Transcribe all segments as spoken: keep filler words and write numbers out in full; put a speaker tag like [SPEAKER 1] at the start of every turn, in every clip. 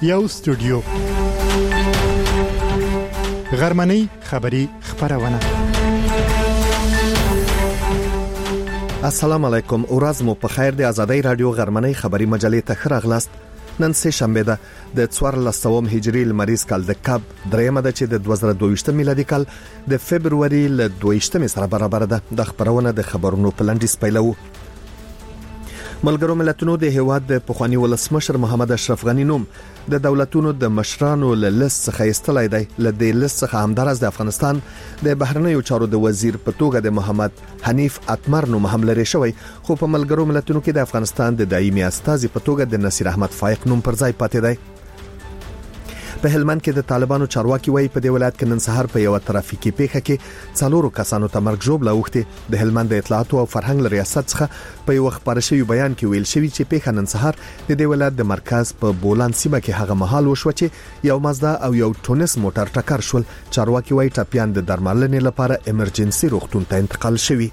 [SPEAKER 1] یو سټوډیو غرمنۍ خبری خبرونه.
[SPEAKER 2] السلام علیکم، ورځ مو په خیر. د آزادۍ رادیو غرمنۍ خبری مجلې ته ښه راغلاست. نن سه شنبه ده د څوارلس سوه هجری لمریز کال د کب درېمه ده چې د دوه زره دوه ویشت میلادي کال د فبرवरी ل دوه ویشت سره برابر ده. د خبرونه د خبرونو په لنډیز پیلو. ملګرو ملتونو د هیواد د پخوانی ولسمشر محمد اشرف غنی نوم د دولتونو د مشرانو له لیست څخه ایستلای دی. له دې لیست څخه همدارس د افغانستان د بهرنیو چارو د وزیر په توګه د محمد حنیف اتمر نوم هم لري شوی، خو په ملګرو ملتونو کې د افغانستان د دایمي استازي په توګه د نصیر احمد فائق نوم پر ځای پاتې دی. په هلمند کې د طالبانو چارواکي وایي په دې ولایت کې نن سهار په یو ترافیکي پیښه کې څلورو کسانو ته مرګ ژوبله اوښتې. د هلمند د اطلاعات او فرهنګ ریاست څخه په یو خبر شوی بیان کې ویل شوی چې پیښه نن سهار د دې ولایت د مرکز په بولان سیمه کې هغه مهال وشو چې یو مازدا او یو ټونس موټر ټکر شول. چارواکي وایي ټپيان د درملنې لپاره ایمرجنسي روغتون ته انتقال شوی.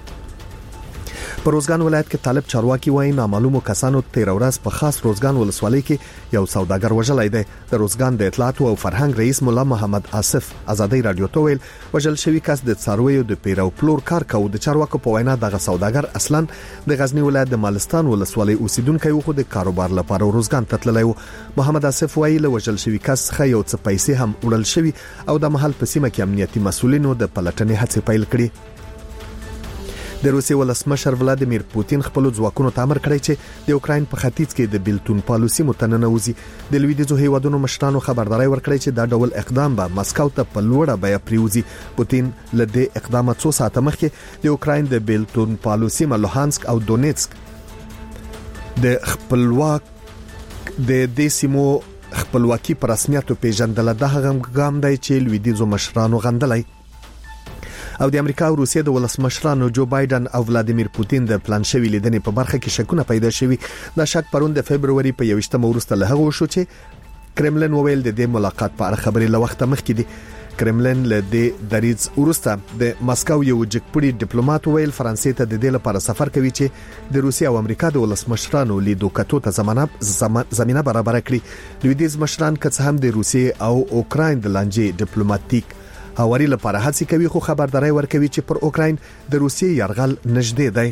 [SPEAKER 2] په روزګان ولایت کې طالب چارواکي وایي نامعلومو کسانو تیر ورځ په خاص روزګان ولسوالۍ کې یو سوداګر وژلای دی. د روزګان د اطلاعات او فرهنګ رئیس مولا محمد آصف آزادۍ رادیو ته ویل وژل شوی کس د څارویو د پیرو پلور کار کوي. د چارواکو په وینا دغه سوداګر اصلا د غزنی ولایت د مالستان ولسوالۍ اوسیدونکی و، خو د کاروبار لپاره روزګان ته تللی و. محمد آصف وایي له وژل شوی کس څخه یو څه پیسې هم وړل شوی او د محل په سیمه کې امنیتي مسولینو د پلټنې هڅې پیل کړې. د روسي ولسمشر ولادیمیر پوتین خپل ځواکونو ته امر کړی چې د اوکراین په ختیځ کې د بیلتون پالیسي متننوزي. د لویدیځو هیوادونو مشرانو خبرداري ورکړی چې دا ډول اقدام به مسکو ته په لوړه بیه پریوزي. پوتین له دې اقدامات څو ساعته مخکې د اوکراین د بیلتون پالیسي لوهانسک او دونیتسک د خپلواک د دې سیمو خپلواکي پر رسمیت پیژندل. د هغه ګام دی چې لویدیځو مشرانو غندلای او د امریکا او روسیې د ولسمشرانو جو بایدن او ولادیمیر پوتین د پلان شوی لیدنې په برخه کې شکونه پیدا شوي. دا شک پرون د فبرवरी په یوشتمه وروسته له هغه شو چې کرملین وویل د دې ملاقات په اړه خبرې له وخت مخکې دي. کرملین له دې دریځ وروسته د ماسکو یو جګپړي ډیپلوماټ ویل فرانسې ته د دې لپاره سفر کوي چې د روسیې او امریکا د ولسمشرانو لیدو کتو ته زمانه زمينه برابر کړي. لویدیځ مشران که هم د روسیې او اوکراین د لانجې ډیپلوماټیک هواري لپاره هڅه کوي، خو خبرداري ورکوي چې پر اوکراین د روسیې یرغل نږدې دی.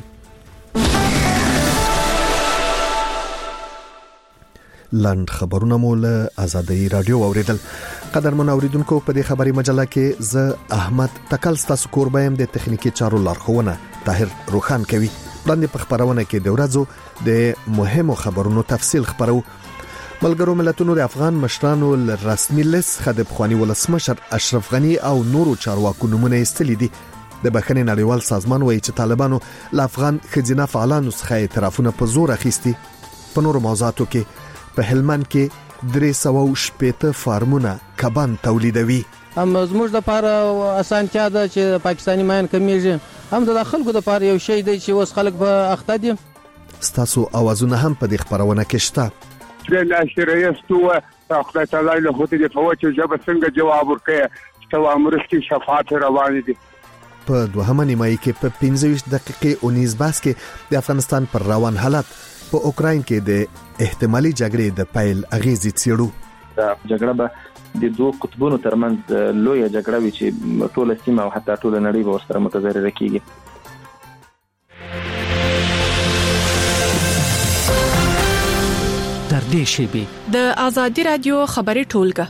[SPEAKER 2] لاند خبرونه مو له آزادۍ رادیو اوریدل. قدرمن اوریدونکو، په دې خبري مجله کې زه احمد تکل ستاسو کوربایم د تخنیکی چارو لارښوونه طاهر روخان کوي. وړاندې په خبرونه کې د ورځو د مهمو خبرونو تفصیل خبرو. ملګرو ملتونو د افغان مشرانو رسمي لیست خد بخوانی ولسمشر اشرف غنی او نورو چارواکو نمونه ایستلې دي. د بخښنې نړیوال سازمان وایي چې طالبانو ل افغان خځینه فعالانو څخه اعترافونه په زور اخیستي. په نورو موضوعاتو کې په هلمند کې درې سوه شپږ فارمونه کبان تولیدوي.
[SPEAKER 3] هم زموږ لپاره اسانتیا ده چې پاکستاني ماین کمیږي، هم د خلکو لپاره یو شی دی چې اوس خلک په اخته دي.
[SPEAKER 2] ستاسو اوازونه هم په دې خبرونه کې شته.
[SPEAKER 4] د ناشریه ستوه خدای تعالی له هوته د فوجي جبه څنګه جواب ورکړي چې امرستي شفاعت روان دي.
[SPEAKER 2] په دوهمه نیمایي کې په پنځه ویشت دقیقې او نیم باس کې د افغانستان پر روان حالت په اوکراین کې د احتمالي جګړې د پیل اغیزې څیړو.
[SPEAKER 5] دا جګړه به د دوه قطبونو ترمنځ لوی جګړه وي چې ټول سیمه او حتی ټول نړۍ به ورسره متضرر کیږي.
[SPEAKER 6] در دې شی به د آزادۍ رادیو خبري ټولګه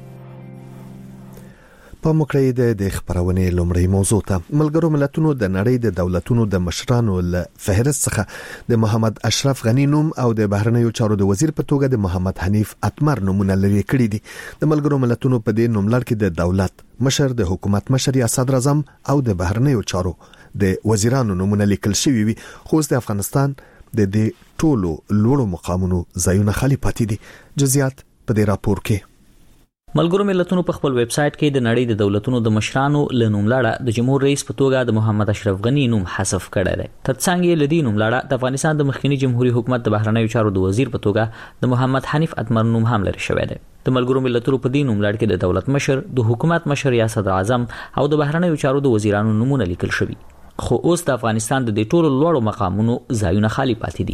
[SPEAKER 2] په مکړې د خبرونه لومړی موضوع ته. ملګرو ملتونو د نړۍ د دولتونو د مشرانو له فهرست څخه د محمد اشرف غنی نوم او د بهرنیو چارو د وزیر په توګه د محمد حنیف اتمر نومونه لري کړی دي. د ملګرو ملتونو په دې نوملړ کې د دولت مشر، د حکومت مشر یا صدر اعظم او د بهرنیو چارو د وزیرانو نومونه لیکل شوی وي، خو د افغانستان د دې ټولو لوړو مقامونو ځایونه خالی پاتې دي. جزئیات په دې راپور کې.
[SPEAKER 7] ملګرو ملتونو په خپل ویب سټ کې د نړۍ د دولتونو د مشرانو له نوملړه د جمهور رئیس په توګه د محمد اشرف غنی نوم حذف کړی دی. ترڅنګ لدی نوملړه د افغانستان د مخکنی جمهوریت حکومت د بهرنیو چارو د وزیر په توګه د محمد حنیف اتمر نوم هم لري شوی دی. د ملګرو ملتونو په دې نوملړ کې د دولت مشر، د حکومت مشر یا صدر اعظم او د بهرنیو چارو د وزیرانو نومونه لیکل شوی، خو اوس د افغانستان د ټولو لوړو مقامونو ځایونه خالی پاتې دي.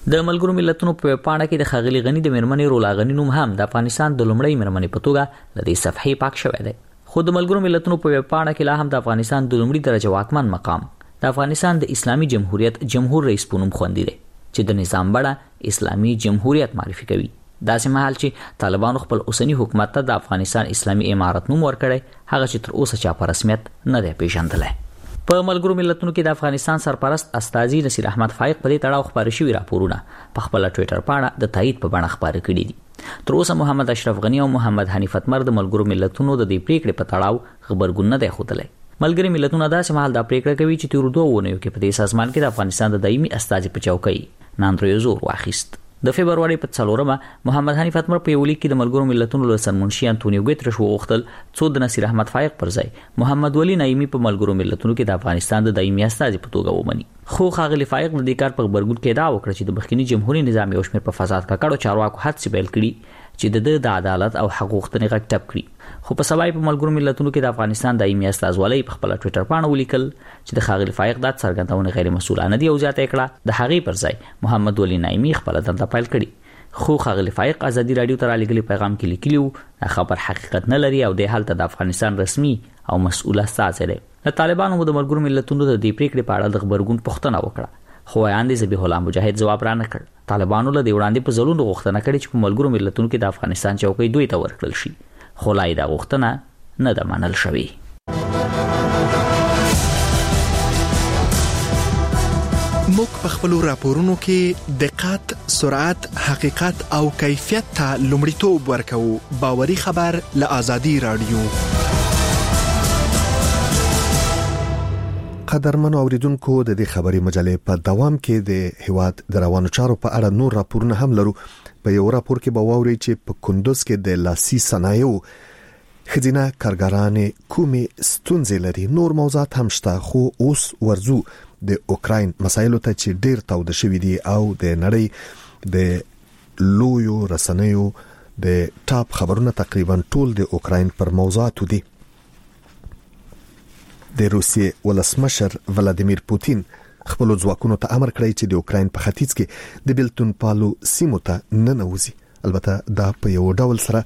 [SPEAKER 7] د ملګرو ملتونو په پاڼه کې د خاغلی غنی د مرمنې رولا غنی نوم هم د افغانستان د لومړی مرمنې په توګه د دې صفحې پاک شوی دی. خو د ملګرو ملتونو په پاڼه کې لا هم د افغانستان د لومړي درجه واکمن مقام د افغانستان د اسلامي جمهوریت جمهور رئیس په نوم خوندي دی چې د نظام بڼه اسلامي جمهوریت معرفي کوي. داسې مهال چې طالبانو خپل اوسنی حکومت ته د افغانستان اسلامي امارت نوم ورکړی، هغه چې تر اوسه چا په رسمیت نه دی پیژندلی. په ملګرو ملتونو کې د افغانستان سرپرست استاذي نصیر احمد فائق په دې تړاو خبري شوی راپورونه په خپل ټوئیټر پاڼه د تایید په بڼه خبري کړي دي. تر اوسه محمد اشرف غنی او محمد حنیف اتمر د ملګرو ملتونو د دې پریکړې په تړاو خبرګون نه دی ښودلی. ملګري ملتونه دا سمحال دا پریکړه کوي چې تیر دوه ونیو کې په دې سازمان کې د افغانستان د دایمي استاذي په چوکۍ ناندریو زور واخیست. د فبرवरी په څلورمه محمد حنیف اتمر په یو لیک کې د ملګرو ملتونو له سرمنشي انټونیو ګوتریش وغوښتل څو د نصیر احمد فائق پر ځای محمد ولی نایمی په ملګرو ملتونو کې د افغانستان د دایمي استازي په توګه ومني. خو خاغلی فائق د دې کار په خبرګون کې دا وکړه چې د مخکنی جمهوریت نظام یو شمېر په فساد ککړو چارواکو حادثه بیل کړي چې د عدالت او حقوق غوښتنې غږ ټپ کړي. خو په سبا په ملګرو ملتونو کې د افغانستان دایمي استازولۍ په خپل ټوئیټر پاڼه ولیکل چې د خاغلی فائق د څرګندونه غیر مسؤلانه دی او ځاته کړه د هغې پر ځای محمد ولی نایمی خپل دنده پیل کړي. خو خاغلی فائق ازادي رادیو ته رالیږلي پیغام کې لیکلیو دا خبر حقیقت نه لري او د حالت د افغانستان رسمي او مسؤل استازی دی. د طالبانو د ملګرو ملتونو د دې پریکړې په اړه د خبرګون پوښتنه وکړه، خو وړاندې ذبیح الله مجاهد جواب را نه کړ. طالبانو له دې وړاندې په ځلونو غوښتنه کړې چې په ملګرو ملتونو کې د افغانستان چوکۍ دوی ته ورکړل شي، خو لا یې دا غوښتنه نه ده منل شوې.
[SPEAKER 8] موږ په خپلو راپورونو کې دقت، سرعت، حقیقت او کیفیت ته لومړیتوب ورکوو. باوري خبر له آزادي رادیو.
[SPEAKER 2] قدرمنو اوریدونکو، د دې خبري مجلې په دوام کې د هیواد د روانو چارو په اړه نور راپورونه هم لرو. په یو راپور کې به واورئ چې په کندوز کې د لاسي صنایعو خزینه کارګرانې کومې ستونزې لري. نور موضوعات هم شته، خو اوس ورزو د اوکراین مسایلو ته چې ډیر تاوده شوی دي او د نړۍ د لویو رسنیو د ټاپ خبرونه تقریبا ټول د اوکراین پر موضوعاتو دي. د روسیې ولسمشر ولادیمیر پوتین خپل ځواکونو ته امر کړی چې د اوکراین په ختیځ کې د بیلتون پالو سیمو ته نه نوځي. البته دا په یو ډول سره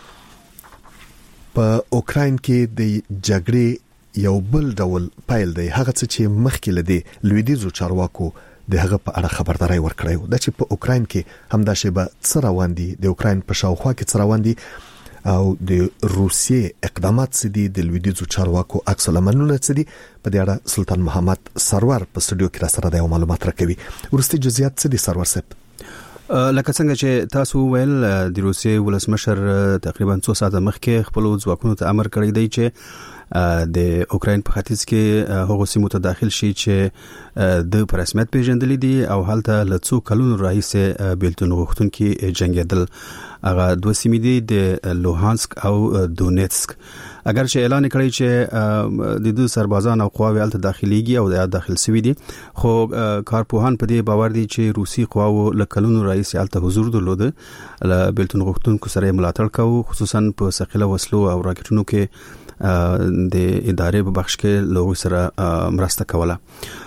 [SPEAKER 2] په اوکراین کې د جګړې یو بل ډول پایل دی، هغه څه چې مخکې لدی لویدیزو چارواکو د هغه په اړه خبرداري ورکړی د چې په اوکراین کې همدا شیبه څه روان دي، د اوکراین په شاوخوا کې څه روان دي او د روسیې اقدامات څه دي، د لویدیزو چارواکو عکس العملونه څه دي. په دې اړه سلطان محمد سرور په سټوډیو کې را سره د معلومات راکوي. ورستي جزئیات څه دي سرور صاحب؟
[SPEAKER 9] لکه څنګه چې تاسو ویل، د روسیې ولسمشر تقریبا څو ساعته مخکې خپل ځواکونو ته امر کړی دی چې د اوکراین په ختیځ کې هغه سیمو ته داخل شي چې د پر رسمیت پیژندل دي او هلته له څو کلونو راهیسې بیلتون غوښتونکي جنگیدل. هغه دوه سیمې دي، د لوهانسک او دونیتسک. اگر چې اعلان کړی چې د دوه سربازان او قواوی هلته داخليږي او د داخل سوي دي، خو کارپوهان په دې باور دي چې روسي قواو له کلونو راهیسې هلته حضور درلود، له بیلتون غوښتونکو سره ملاتړ کوي، خصوصا په ثقيله وسلو او راکټونو کې د ادارې په بخش کې لوګو سره مرسته کوله.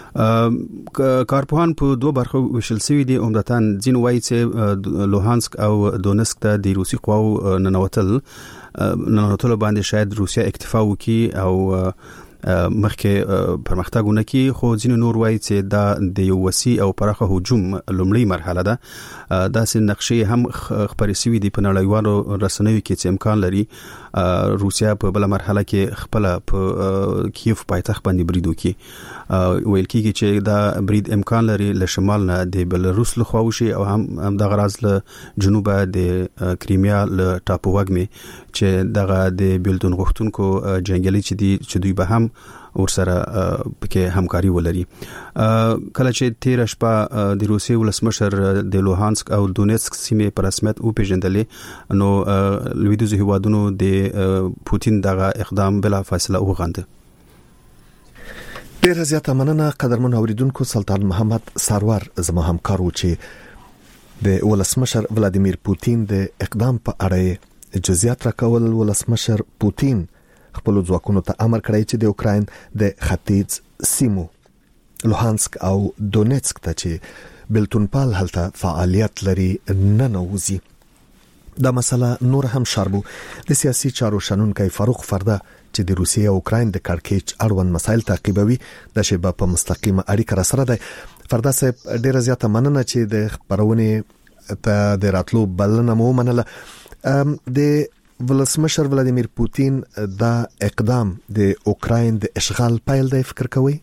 [SPEAKER 9] کارپوهان په دوه برخو وشل سوي دي. عمدتاً ځین وایي چې لوهانسک او دونسک ته د روسي قواو ننوتل ننوتل باندې شاید روسیا اکتفا وکړي او مخکې پرمختګونه کوي، خو ځینې نور وایي چې دا د یو وسیع او پراخه هجوم لومړی مرحله ده. داسې نقشې هم خبرې شوې دي په نړیوالو رسنیو کې چې امکان لري روسیا په بل مرحله کې خپل په کیف پایتخت باندې برید وکړي. ویل کېږي چې دا برید امکان لري له شمال نه د بلاروس له خوا وشي او هم هم د غراز له جنوبه د کریمیا له ټاپو وګمې چې دغه د بیلتون غوښتونکو جنگیالي چې دي چې دوی به هم ورسره پکې همکاري ولري. کله چې تیر شپه د روسیې ولسمشر د لوهانسک او دونیتسک سیمې په رسمیت او پیژندلې، نو لویدیځو هیوادونو د پوتین دغه اقدام بلا فاصله وغندل.
[SPEAKER 2] ډیر زیاته مننه قدرمن اوریدونکو. سلطان محمد سرور زما همکار و چې د ولسمشر ولادیمیر پوتین د اقدام په اړه جزئیات راکول. ولسمشر پوتین خپل ځواکونو ته امر کړی چې د اوکراین د ختیځ سیمو لوهانسک او دونیتسک ته چې بلتونپال هلته فعالیت لري نه نوځي. دا مسله نور هم شاربو د سیاسي چارو شنونکي فاروق فردا چې د روسیې او اوکراین د کړکېچ اړوند مسایل تعقیبوي د شبه په مستقیمه اړیکه را سره ده. فردا صاحب ډیره زیاته مننه چې د خبرونه ته د راتلو بلنه مو منله. د ولسمشر ولادیمیر پوتین دا اقدام د اوکراین د اشغال پیل دی فکر کوي؟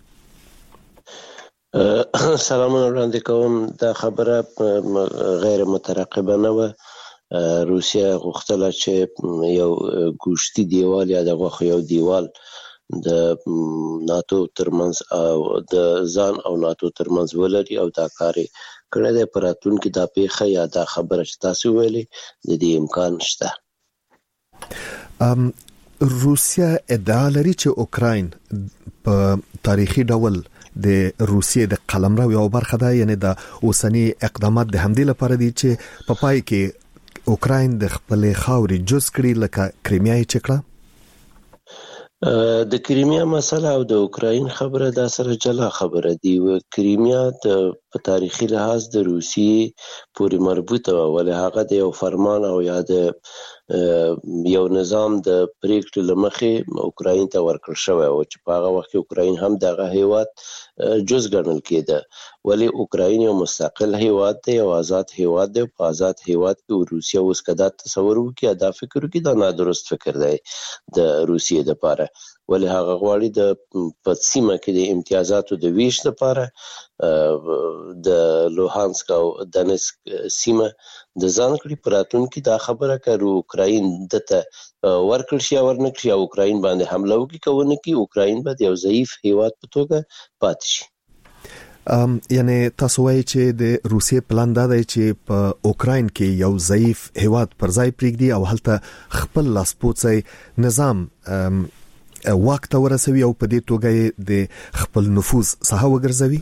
[SPEAKER 10] سلامونه وړاندې کوم. دا خبره غیر مترقبه نه و. روسیا غوښتله چې یو ګوشتي دیوال یا دغه یو دیوال د ناتو ترمنځ او د ځان او ناتو ترمنځ ولري او دا کار کړی دی. په راتلونکي دا پیښه یا دا خبره چې تاسو ویلې د دې امکان شته.
[SPEAKER 2] ام روسیا ادعا لري چې اوکراین په تاریخي ډول د روسیې د قلمرو یو برخه ده، یعنی د اوسنی اقدامات د همدې لپاره دي چې په پای کې اوکراین د خپل خاوري جز کړي لکه کریمیا یې چکړه.
[SPEAKER 10] د کریمیا مسله او د اوکراین خبره دا سره جلا خبره دی. و کریمیا د په تاریخي لحاظ د روسیې پورې مربوطه و، ولې هغه د یو فرمان او یا د یو نظام د پریکړې لمخې اوکراین ته ورکړل شوی او چې په هغه وخت کې اوکراین هم دغه هیواد جز ګڼل کېده. ولی اوکراین یو مستقل هیواد دی او آزاد هیواد دی. په آزاد هیواد کې روسیا اوس کدا تصور وکړي دا فکر وکړي دا نادرست فکر دی د روسیې لپاره. ولی هغه غواړي د په سیمه کې د امتیازاتو د ویش لپاره د لوهانسک او دنسک سیمه د ځان کړي. په راتلونکي دا خبره کوي اوکراین دته ورکړ شي او ورنکړي او اوکراین باندې حمله وکړي کوونه کې اوکراین به یو ضعیف هیواد په توګه پاتې شي.
[SPEAKER 2] ام یعنی تاسو وایي چې د روسیې پلان دا دی چې په اوکراین کې یو ضعیف هیواد پر ځای پرېږدي او هلته خپل لاسپوڅی نظام واک ته ورسوي او په دې توګه د خپل نفوذ ساحه وګرځوي.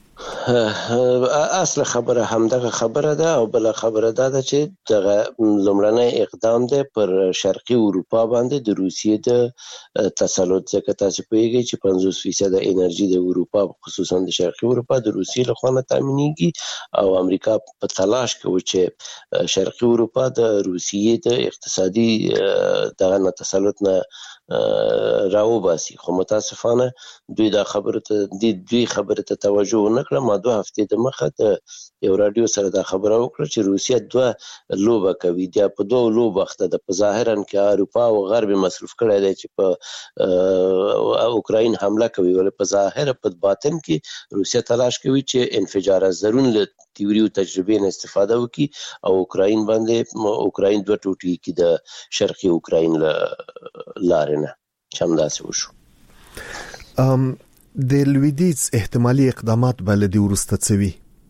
[SPEAKER 10] اصل خبره همدغه خبره ده او بل خبره ده, ده چې دغه لومړنی اقدام ده پر شرقي اروپا باندې د روسیې د تسلط. ځکه تاسو پوهیږئ چې پنځوس فیصد انرژي د اروپا خصوصا د شرقي اروپا د روسیې له خوا تامینېږي او امریکا په تلاش کوي چې شرقي اروپا د روسیې د اقتصادي دغه نه تسلط نه راو باسي. خو متاسفانه دوی دا خبره ته دوی خبره ته توجه نه کړه. ما دوه هفتې د مخه د یو رادیو سره دا خبره وکړه چې روسیا دوه لوبه کوي. دا په دوه لوبه وخته د په ظاهرا کې اروپا او غرب مصرف کړی دی چې په اوکراین حمله کوي، ولې په ظاهر په باطن کې روسیا تلاش کوي چې انفجار زرون له تیوري او تجربې نه استفاده وکړي او اوکراین باندې اوکراین دوه ټوټې کې د شرقي اوکراین لارې نه چمداسې وشو.
[SPEAKER 2] ام د لویدیز احتمالي اقدامات بل دی ورسته څوي.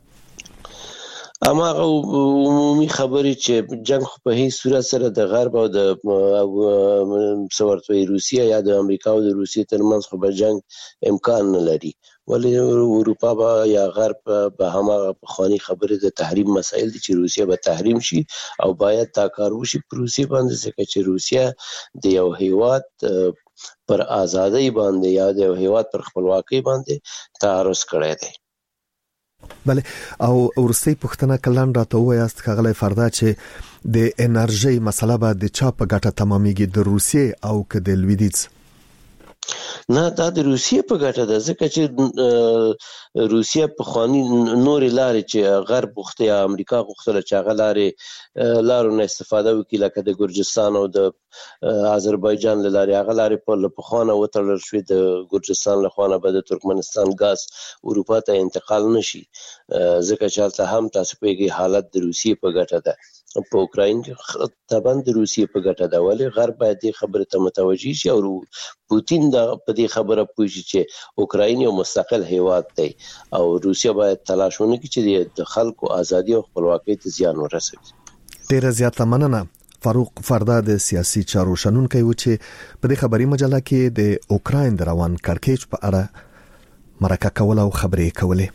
[SPEAKER 10] اما عمومي خبرې چې جنگ په هیڅ صورت سره د غرب او د سورتوي روسیا یا د امریکا او د روسیې ترمنځ خو به جنگ امکان نه لري. ولی اروپا با یا غرب به همه پخوانی خبره د تحریم مسائل دي چې روسیا به تحریم شي او باید دا کار وشي په روسیا باندې، ځکه چې روسیا د یو هیواد پر آزادۍ باندې یا د یو هیواد پر خپلواکۍ باندې تعرض کړی دی.
[SPEAKER 2] بله او ورستی پښتنه کلان راته وایاست خغلی فردا چې د انرژي مسله به د چا په ګټه تمامېږي، د روسیې او که د لویدیز؟
[SPEAKER 10] نه دا د روسیې په ګټه ده، ځکه چې روسیې په خواني نورې لارې چې غرب غوښته یا امریکا غوښتله چې هغه لارې لارو نه استفاده وکړي، لکه د ګرجستان او د آذربایجان له لارې هغه لارې په لپخوانه وتړل شوې. د ګرجستان له خوانه به د ترکمنستان ګاز اروپا ته انتقال نشي، ځکه چې هلته هم تاسو پوهیږئ حالت د روسیې په ګټه ده. په اوکراین کې طبعا د روسیې په ګټه ده، ولې غرب باید دې خبره ته متوجه شي او پوتین دا په دې خبره پوه شي چې اوکراین یو مستقل هیواد دی او روسیا باید تلاش وکړي چې د خلکو ازادي او خپلواکۍ ته زیان ورسوي.
[SPEAKER 2] ډیره زیاته مننه. فاروق فردا د سیاسي چارو شنونکی و چې په دې خبري مجله کې د اوکراین د روان کړکېچ په اړه مرکه کوله او خبرې کولې.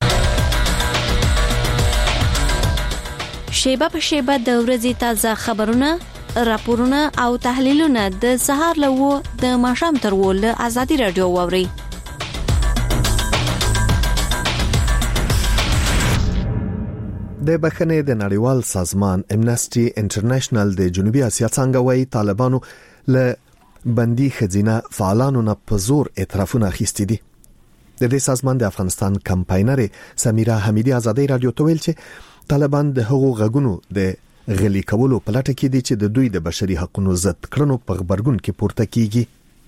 [SPEAKER 11] شیبه په شیبه د ورځې تازه خبرونه، راپورونه او تحلیلونه د سهار له و د ماښام تر و له آزادي رادیو واوري.
[SPEAKER 2] د بخښنې د نړیوال سازمان امنسټي انټرنیشنل د جنوبي اسیا څنګه وایي طالبانو له بندي خزینه فعالانو نه په زور اعترافونه اخیستي دي. د دې سازمان د افغانستان کمپاینر سمیرا حمیدی آزادی رادیو ته ویل چې طالبان د هغو غږونو د غلي کولو په لټه کې دي چې د دوی د بشري حقوقو ضد کړنو په غبرګون کې پورته کیږي.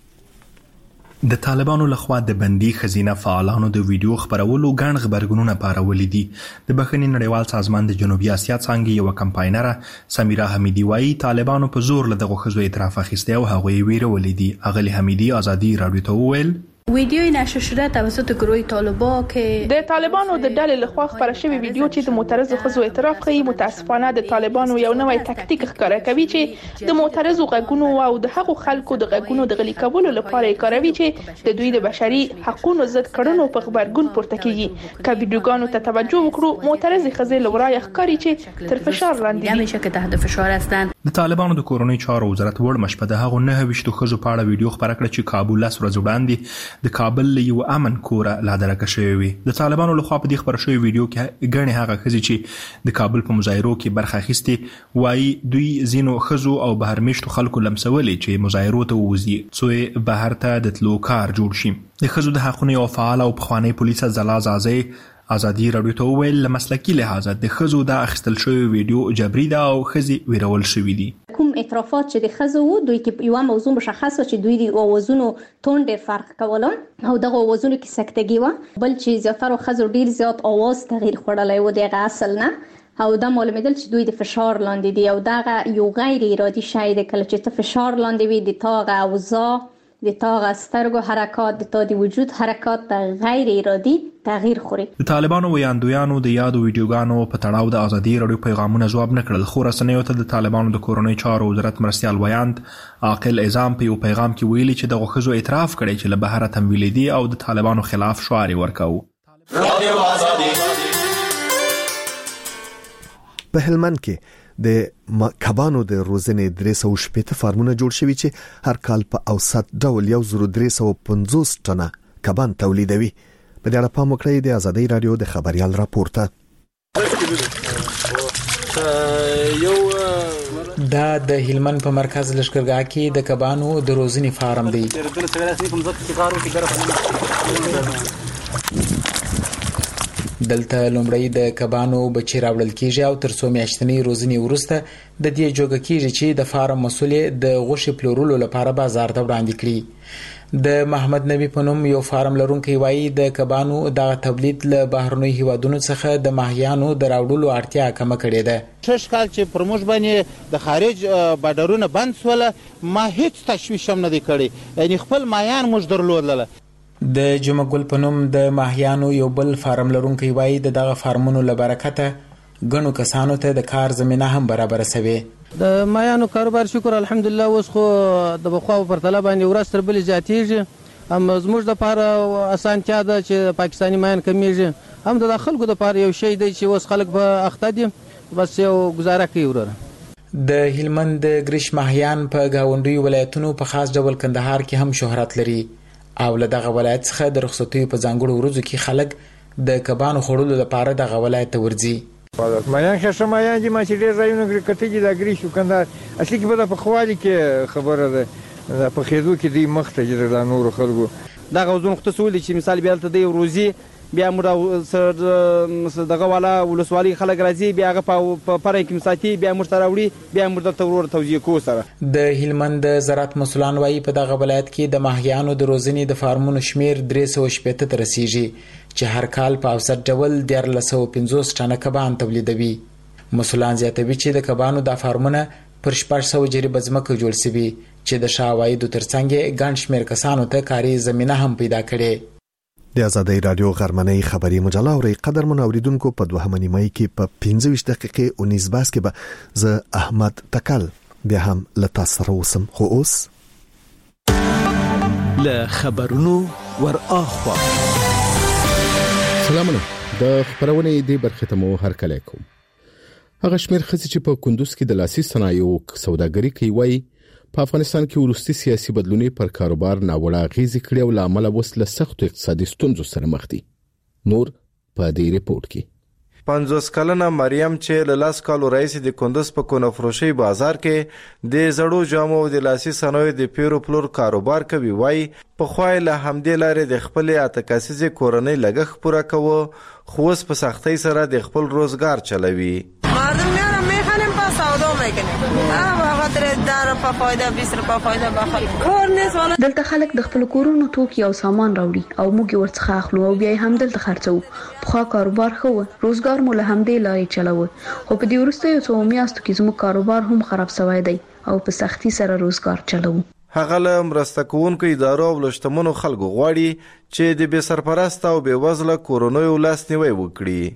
[SPEAKER 8] د طالبانو لخوا د بندي خزینه فعالانو د ویډیو خبرولو ګڼ خبرګونونه پارولې دي. د بخښنې نړیوال سازمان د جنوبي اسیا څنګه یو کمپاینره سمیرا حمیدی وايي طالبانو په زور له دغه خزو اعتراف اخیسته او هغه ویرولې دي. اغلی حمیدی آزادی رادیو ته وویل
[SPEAKER 12] ویدیوی نشر شده توسط گروه طالبان که
[SPEAKER 13] د طالبانو د ډلې لخوا خبره شوی ویډیو چې د معترضو ښځو اعتراف کوي متاسفانه د طالبانو یو نوی تکتیک ښکاره کوي چې د معترضو غږونو او د هغو خلکو د غږونو د غلي کولو لپاره یې کاروي چې د دوی د بشري حقوقو ضد کړنو په خبرګون پورته کیږي. که ویډیوګانو ته توجه وکړو معترضې ښځې لورای ښکاري چې تر فشار لاندې دي
[SPEAKER 12] همیشه که تحت فشار هستند.
[SPEAKER 8] د طالبانو د کورونی چارو وزارت وړ مشپه د هغو نه وشتو ښځو په اړه ویډیو خبره کړه چې کابل لاس ورځ وړاندې د کابل یو امن کوره لا درکه شوی وي. د طالبانو لخوا په دې خبره شوی ویډیو کې ګڼې هغه ښځې چې د کابل په مظاهرو کې برخه اخیستې وایي دوی ځینو ښځو او بهرمېشتو خلکو لمسولې چې مظاهرو ته ووځي څو بهر ته د تلو کار جوړ شي. د ښځو د حقونو یو فعال او پخوانی پولیس زلا زازی آزادی رادیو ته ویل له مسلکي لحاظه د ښځو د اخیستل شوی ویډیو جبري ده او ښځې ویرول شوي دي.
[SPEAKER 14] کوم اعترافات چې د ښځو وو دوی کې یو موضوع مشخص و چې دوی د اوازونو تون ډېر فرق کولم او دغه اوازونو کې سکتګي و بل چې زیاتره ښځو ډېر زیات اواز تغییر خوړلی و دغه اصل نه او دا معلومېدل چې دوی د فشار لاندې دي او دغه یو غیر ارادي شی دی. کله چې ته فشار لاندې وي د تاغه اوضاع د تاغه سترګو حرکات د تا د وجود حرکات غیر ارادي تغییر خوري.
[SPEAKER 8] د طالبانو ویاندویانو د یادو ویډیوګانو په تړاو د آزادي رادیو پیغامونه جواب نه کړل. خو رسنیو ته د طالبانو د کورونی چارو وزارت مرستیال ویاند عاقل اعظام په یو پیغام کې ویلي چې دغه ښځو اعتراف کړی چې له بهره تمویل دي او د طالبانو خلاف شعار ورکاو.
[SPEAKER 2] په هلمند کې د کبانو د روزنې درې سوه شپږ فارمونه جوړ شوي چې هر کال په اوسط ډول یو زر درې سوه پنځوس ټنه کبان تولیدوي. په دې اړه پام وکړئ د آزادۍ رادیو د خبريال راپورته.
[SPEAKER 15] دا د هلمند په مرکز لشکرګاه کې د کبانو د روزنې فارم دی. دلته لومړی د کبانو بچی راوړل کیږي او تر څو میاشتنې روزنې وروسته د دې جوګه کیږي چې د فارم مسؤل د غوښې پلورلو لپاره بازار ته وړاندې کړي. د محمد نبی په نوم یو فارم لرونکی وایي د کبانو د تولید له بهرنۍ هیوادونو څخه د ماهیانو د راوړلو اړتیا کمه کړې ده.
[SPEAKER 16] شش کال چې پر موږ باندې د خارج بارډرونه بند سول ما هیڅ تشویش هم نه دی کړی یعنی خپل ماهیان موږ درلودل.
[SPEAKER 15] د جمعه ګل په نوم د ماهیانو یو بل فارم لرونکی وایي د دغه فارمونو له برکته ګڼو کسانو ته د کار زمینه هم برابر شوه.
[SPEAKER 3] د ماهیانو کاروبار شکر الحمدلله اوس خو د بخوا په پرتله باندې ورځ تر بلې زیاتېږي. هم زموږ لپاره اسانتیا ده چې پاکستاني ماهیان کمیږي هم د خلکو لپاره یو شی دی چې اوس خلک په اخته دي بس یو گزاره کوي وروره.
[SPEAKER 15] د هلمند د ګریش ماهیان په گاونډي ولایتونو په خاص ډول کندهار کې هم شهرت لري او له دغه ولایت څخه د رخصتیو په ځانګړو ورځو کې خلک د کبانو خوړلو لپاره دغه ولایت ته ورځي.
[SPEAKER 17] مایان ښه مایان دي ما چې ډېر ځایونه کتلي د ګریش او کندهار اصلي کې به په خوالي کې خبره ده په خېدو کې دی مخ ته جوړ د نور خلکو
[SPEAKER 18] دغه وزن خصوصي ول چې مثال بیا ته دی روزي بیا موږ دغه والا ولسوالي خلک راځي بیا هغه په پاره کې مساتي بیا موږ تراوړي بیا موږ د تورور توزیع کو سره.
[SPEAKER 15] د هلمند زراعت مسولان وایي په دغه ولایت کې د ماهیانو د روزنې د فارمونو شمیر درې سوه شپږ ته رسیږي چې هر کال په اوسط ډول دیارلس سوه پنځوس ټنه کبان تولیدوي. مسولان زیاتوي چې د کبانو د فارمونه پر شپږ سوه جریبه ځمکه جوړ شوي چې د شاوایدو ترڅنګ ګڼ شمیر کسانو ته کاري زمینه هم پیدا کړي.
[SPEAKER 2] د آزادۍ رادیو غرمنۍ خبري مجله اوري قدر منوریدونکو په دوهمه نیمه کې په پنځه ویشت دقیقې او نس باس کې به ز احمد تکل بیا هم لتا سره وسم خو اوس
[SPEAKER 19] له خبرونو ور اخوا
[SPEAKER 20] سلامونه د خبرونه دې برخه ته مو هر کله کوم. هغه شمیر خصي چې په کندوز کې د لاسي صنایعو سوداګري کوي وای په افغانستان کې ورستي سیاسي بدلونې پر کاروبار ناوړه غیزي کړي او لامل وسله سخت اقتصادي ستونزو سره مخ دي. نور په دې ریپورت کې
[SPEAKER 21] پنځوس کلنه مریم چې له لاس کالو راهیسې د کندوز په کونفروشۍ بازار کې د زړو جامو او د لاسي صنایعو د پیرو پلور کاروبار کوي، وایي پخوا یې له همدې لارې د خپلې اته کسیزې کورنۍ لګښت پوره کوه، خو اوس په سختۍ سره د خپل روزګار چلوي.
[SPEAKER 22] مردم میارم میخریم پا سودا میکنیم، بخاطر ده روپا فایده بیست روپا فایده بخاطر کار نیست.
[SPEAKER 12] دلته خلک د خپل کورونو توکي او سامان راوړي او موږ ورڅخه اخلو او بیا هم دلته خرڅو. پخوا کاروبار ښه و، روزګار مو له همدې لارې چلوه، خو په دې وروستیو څو میاشتو کې زموږ کاروبار هم خراب شوی دی او په سختۍ سره روزګار چلوو.
[SPEAKER 21] هغه له مرسته کوونکو ادارو او لشتمنو خلکو غواړي چې د بې سرپرسته او بې وزله کورنیو لاسنیوی وکړي.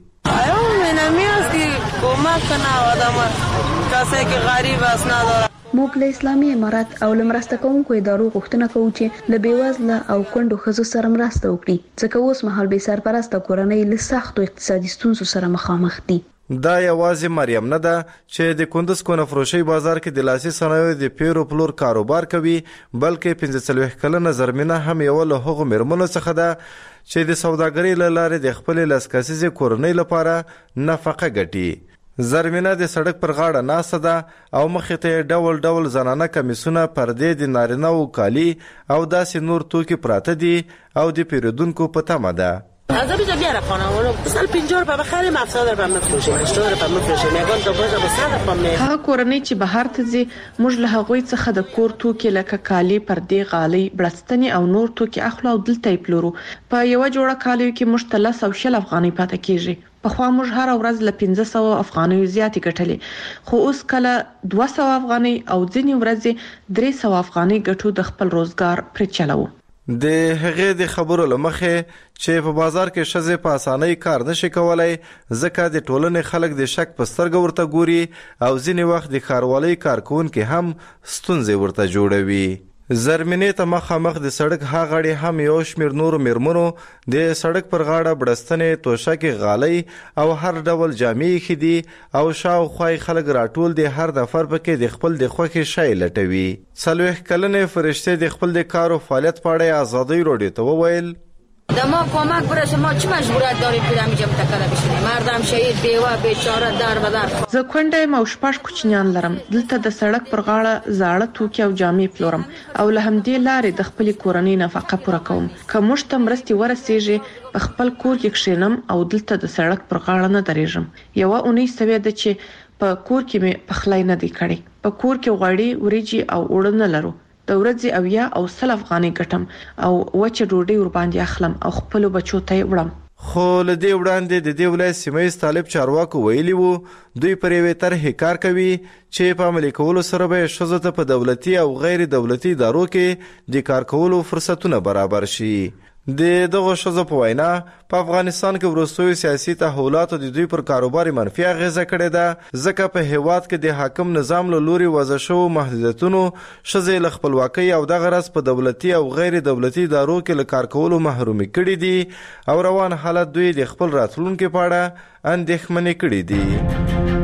[SPEAKER 12] موږ له اسلامي امارات او له مرسته کوونکو ادارو غوښتنه کوو چې له بېوزله او کونډو ښځو سره مرسته وکړي، ځکه اوس مهال بې سرپرسته کورنۍ له سختو اقتصادي ستونزو سره مخامخ دي.
[SPEAKER 21] دا یوازې مریم نه ده چې د کندوز کونفروشۍ بازار کې د لاسي صنایعو د پیرو پلور کاروبار کوي، بلکې پنځه څلوېښت کلنه زرمینه هم یوه له هغو میرمنو څخه ده چې د سوداګرۍ له لارې د خپلې لس کسیزې کورنۍ لپاره نفقه ګټي. زرمینه د سړک پر غاړه ناسته ده او مخې ته یې ډول ډول زنانه کمیسونه، پردې د نارینه و کالي او داسې نور توکي پراته دي او د پیرودونکو په تمه ده.
[SPEAKER 22] از اینجا بیاره خانواده مثلا پنجاه روپیه بخریم هفتاد روپیه میفروشیم، هشتاد روپیه میفروشیم، میگن تو باشه به صد روپیه می
[SPEAKER 13] هغه کورنۍ چې بهر ته ځي موږ له هغوی څخه د کور توکي لکه کالي، پردې، غالۍ، بړستنې او نور توکي اخلو او دلته یې پلورو. په یوه جوړه کالیو کې موږ ته لس او شل افغانۍ پاتې کیږي. پخوا موږ هر ورځ له پنځه سوه افغانیو زیاتې ګټلې، خو اوس کله دوه سوه افغانۍ او ځینې ورځې درې سوه افغانۍ ګټو د خپل روزګار پرې چلوو.
[SPEAKER 21] د هغې د خبرو له مخې چې په بازار کې ښځې په اسانۍ کار نشي کولای، ځکه د ټولنې خلک د شک په سترګه ورته ګوري او ځینې وخت د ښاروالۍ کارکوونکي هم ستونزې ورته جوړوي. زرمینې ته مخامخ د سړک ها غاړې هم یو شمېر نورو میرمنو د سړک پر غاړه بړستنې، توشکې، غالۍ او هر ډول جامې ایښي دي او شاوخوا یې خلک راټول دي، هر نفر پکې د خپل د خوښې شی لټوي. څلوېښت کلنې فرشتې د خپل د کار او فعالیت په اړه ازادۍ راډیو ته وویل:
[SPEAKER 22] د ما کمک برسه، ما چه مجبوریت داریم که همینجا متکله بشینیم؟ مردم شهید، بیوه، بیچاره، در به در.
[SPEAKER 13] زه کونډه یم او شپږ کوچنیان لرم. دلته د سړک پر غاړه زاړه توکي او جامې پلورم او له همدې لارې د خپلې کورنۍ نفقه پوره کوم. که موږ ته مرستې ورسیږي په خپل کور کې کښېنم او دلته د سړک پر غاړه نه درېږم. یوه اونۍ سوې ده چې په کور کې مې پخلی نه دی کړی. په کور کې غوړي، وریجې او اوړه نه لرو. د ورځې او یا او سل افغانۍ ګټم او وچه ډوډۍ ورباندې اخلم او خپلو بچو ته یې وړم.
[SPEAKER 21] خو له دې وړاندې د دې ولایت سیمه ییز طالب چارواکو ویلي وو دوی پر یوې طرحې کار کوي چې په عملي کولو سره به ښځو ته په دولتي او غیر دولتي ادارو کې د کار کولو فرصتونه برابر شي. د دغه ښځو په وینا په افغانستان کې وروستیو سیاسي تحولاتو د دوی پر کاروبار منفي اغیزه کړې ده، ځکه په هیواد کې د حاکم نظام له لوري وضع شوو محدودیتونو ښځې له خپلواکۍ او دغه راز په دولتي او غیر دولتي ادارو کې له کار کولو محرومي کړي دي او روان حالت دوی د خپل راتلونکي په اړه اندېښمنې کړي دي.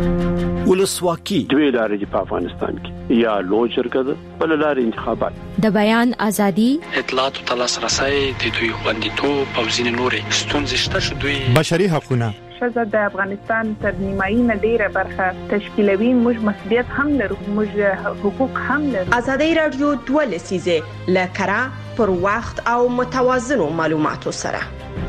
[SPEAKER 23] ولسواکي دوی لارې دي په افغانستان کې، یا لوی جرګه ده، بل لارې انتخابات.
[SPEAKER 11] د بیان ازادي،
[SPEAKER 24] اطلاعات او لاسرسي د دوی خوندیتوب او ځینې نورې ستونزې شته چې دوی
[SPEAKER 1] بشري حقوقونه
[SPEAKER 25] ښځه د افغانستان تر نیمایي نه ډیره برخه تشکیلوي. موږ مسؤلیت هم لرو، موږ حقوق هم لرو.
[SPEAKER 26] ازادي رادیو دوه لسیزه لکره پر وخت او متوازنو معلوماتو سره.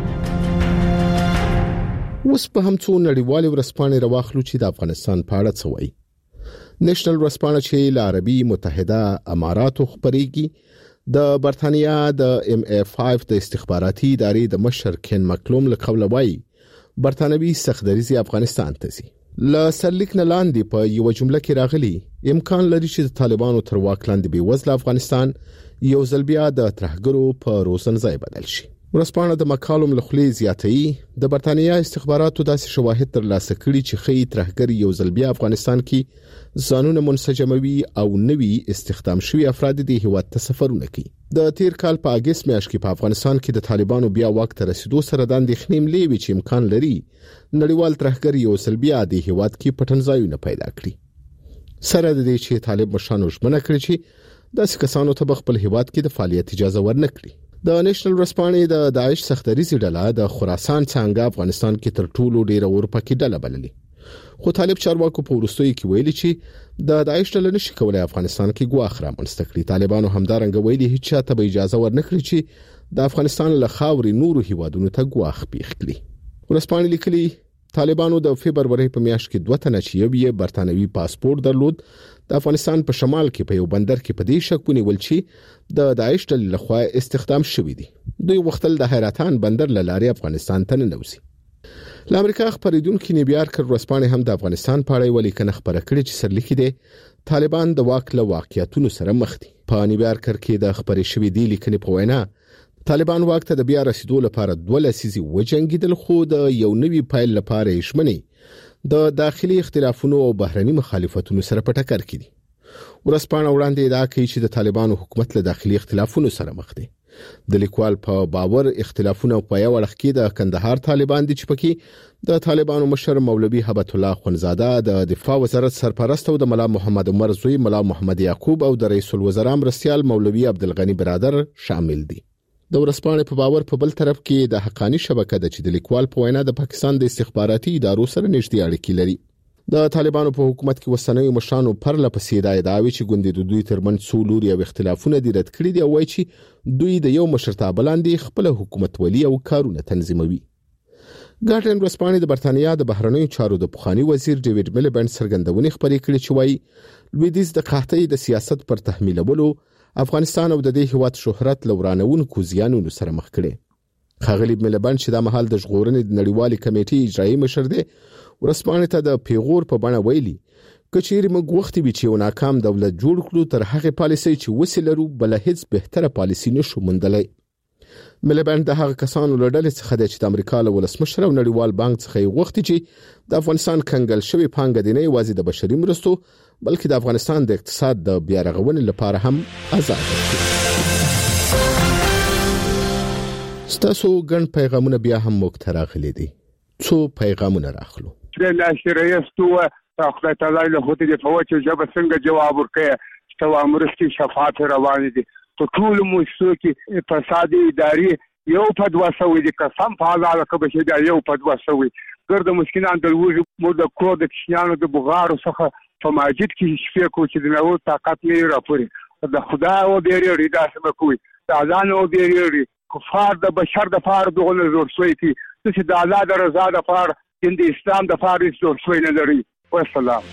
[SPEAKER 20] اوس په هم څو نړیوالې ورځپاڼې راواخلو چې د افغانستان په اړه څه وایي. نېشنل ورځپاڼه چې له عربي متحده اماراتو خبريږي د برتانیا د ام ای پنځه د استخباراتي ادارې د مشر کین مکلوم له قوله وایي برتانوي سختدریزي افغانستان ته سي. ل سرلیک نه لاندې په یو جمله کې راغلي امکان لري چې د طالبانو تر واک لاندې به وزله افغانستان یو ځل بیا د ترهګرو په روزنځای بدل شي. ورسپانه د مکالم لخلی زیاتې د برتانیا استخباراتو داسې شواهد تر لاسه کړي چې خې ترهګر یو ځل بیا افغانستان کې ځانونه منسجموي او نوي استخدام شوی افراد د هیواد ته سفرونه کوي. د تیر کال په اگست میاشت کې په افغانستان کې د طالبانو بیا واک ته رسیدو سره د اندېښنې ملي چې امکان لري نړیوال ترهګر یو ځل بیا د هیواد کې پټنځایونه پیدا کړي. سره د دې چې طالب مشرانو ژمنه کړې چې داسې کسانو ته خپل هیواد کې د فعالیت اجازه ورنکړي. د نېشنل ورځپاڼې د داعش سختریزي ډله د خراسان څنګه افغانستان کې تر ټولو ډیره اورپکې ډله بللې، خو طالب چارواکو په وروستیو کې ویلي چې د داعش ډله نشي کولای افغانستان کې ګواښ رامنځته کړي. طالبانو همدارنګه ویلي هیڅ چاته به اجازه ورنکړي چې د افغانستان له خاورې نورو هیوادونو ته ګواښ پیښ کړي. ورځپاڼې لیکلي طالبانو د فبرवरी په میاشت کې دوه تنه چې یو یې برتانوي پاسپورت درلود د افغانستان په شمال کې په یو بندر کې په دې شک ونیول چې د داعش ډلې لخوا استخدام شوی دی. دوی وختل د حیرتان بندر لارې افغانستان ته ننوځي. له امریکا خبرېدونکو نیویارک ورځپاڼې هم د افغانستان په اړه ولیکنه خبره کړې چې سرلیکي دي طالبان د واک له واقعیتونو سره مخ دي. په نیویارک کې د خبرې شوې دی لیکنې په وینا طالبان واک ته د بیا رسیدو لپاره دوه لسیزې وجنګیدل، خو د یو نوي پایل لپاره یې شمنې د داخلي اختلافونو او بهرني مخالفتونو سره په ټکر کې دي. ورځپاڼه وړاندې ادعا کوي چې د طالبانو حکومت له داخلي اختلافونو سره مخ دی. د لیکوال په باور اختلافونه په یو وړخ کې د کندهار طالبان دي چې پکې د طالبانو مشر مولوي هبت الله خنزاده، د دفاع وزارت سرپرست او د ملا محمد عمر زوی ملا محمد یعقوب او د رئیس الوزرا مرستيال مولوي عبدالغنی برادر شامل دي. د ورځپاڼې په باور په بل طرف کې د حقانی شبکه د چې د لیکوال په وینا د پاکستان د استخباراتي ادارو سره نږدې اړیکې لري. د طالبانو په حکومت کې وسنوي مشرانو پر لپسې د ادعاوی چې ګوندې د دوی ترمنځ څو لوري او اختلافونه دي رد کړی دی او وایي چې دوی د یو مشرتابه لاندې خپل حکومت ولي او کارونه تنظیموي. ګارډین ورځپاڼې د برتانیا د بهرنیو چارو د پخوانی وزیر ډیوډ میلبند څرګندونې خبرې کړې چې وایي لویدیځ د قحطۍ د سیاست پر تحمیلولو افغانستان او د دې هیواد شهرت لورانونکو زیانونو سره مخ کړي. خاغلی میلبند چې د محل د ژغورنې د نړیوالې کمیټې اجرایي مشر دی ورځپاڼې ته د پیغور په بڼه ویلي کچېری موږ وخت به چې یو ناکام دولت جوړ کړو تر هغه پالیسي چې وسیلرو بل هیڅ بهتره پالیسي نشو موندلای. میلبند د هغه کسانو لړل څخه د چې د امریکا له ولسمشر او نړیوال بانک څخه یو وخت چې د افغانستان کنګل شوی پانګه دی نه یوازې د بشري مرستو بلکې د افغانستان د اقتصاد د بیا رغونې لپاره هم آزاد کړي. ستاسو ګڼ پیغامونه بیا هم موږ ته راغلي دي. څو پیغامونه راخلو.
[SPEAKER 4] د ناشریه ستوه خدای تعالی له هوته د فوچ جواب څنګه جواب ورکړي چې امرستي شفاعت روان دي. په ټول موسسو کې فساد اداري یو پدوا سوي دي قسم په الله کې به شي یو پدوا سوي ګرد مسکینان د وژو مو د کور د کشنانو د بغارو څخه په ماجد کې شفیع کو چې د نو طاقت نه راپوري د خدا او بیرې رضا سم کوي د اذان او بیرې کفار د بشر د فار دغه زور شوي کی چې د الله د رضا د فار د اسلام د فار زور شوي نه لري. والسلام.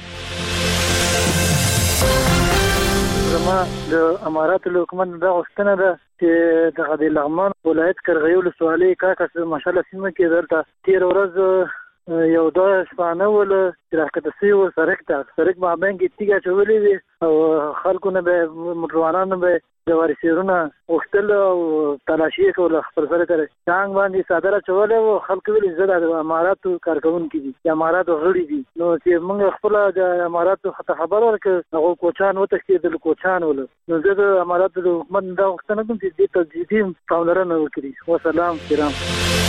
[SPEAKER 5] زما د امارات حکومت د غوښتنه ده چې د غدي لغمان ولایت کرغیو له سوالي کاکس ماشاءالله سیمه کې درته تیر ورځ یو دا شپانه ول چې راکته سی و سرک تا سرک ما باندې تیګه چولې وي او خلکو نه به مروانانو به د وارثیرونه وختل او تلاشي کول خپل سره کړي څنګه باندې صادره چولې او خلکو ویل زړه د اماراتو کارکون کې دي د اماراتو غړي دي نو چې موږ خپل د اماراتو خبر ورکړ هغه کوچان وته چې د کوچان ول نو زه د اماراتو حکومت دا وختنه کوم چې د تجدید پاملرنه وکړي. والسلام کرام.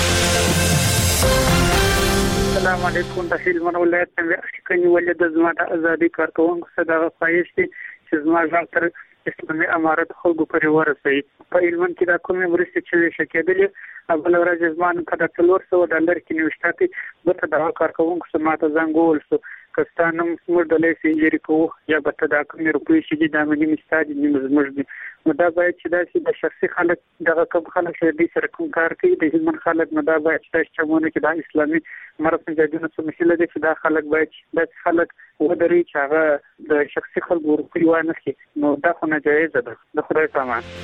[SPEAKER 6] السلام علیکم. د هلمند ولایت څخه کني ولې د زما د ازادي کارکونکو صدقه پایشتي چې زما ځان تر اسلامي امارت خلکو پرې ورسوي. په هلمند کې دا کومه ورسته چې شکېدلې اول ورځ زمان کده څلور سوه ډالر کې نیوشتاتي به د کارکونکو سماته زنګول سو کستانم موږ د لیسې انجری کوو یا به ته دا کومې روپۍ چې دي دا ملي مستادي نیمه زموږ دي نو دا باید چې داسې د شخصي خلک دغه کوم خلک چې دوی سره کوم کار کوي د هلمند خلک نو دا باید چې داسې چمونه کې دا اسلامي مرض نجادونه څه مسله ده چې دا خلک باید داسې خلک ودري چې هغه د شخصي خلکو روپۍ وانه کړي نو دا خو ناجایزه ده. د خدای پامان.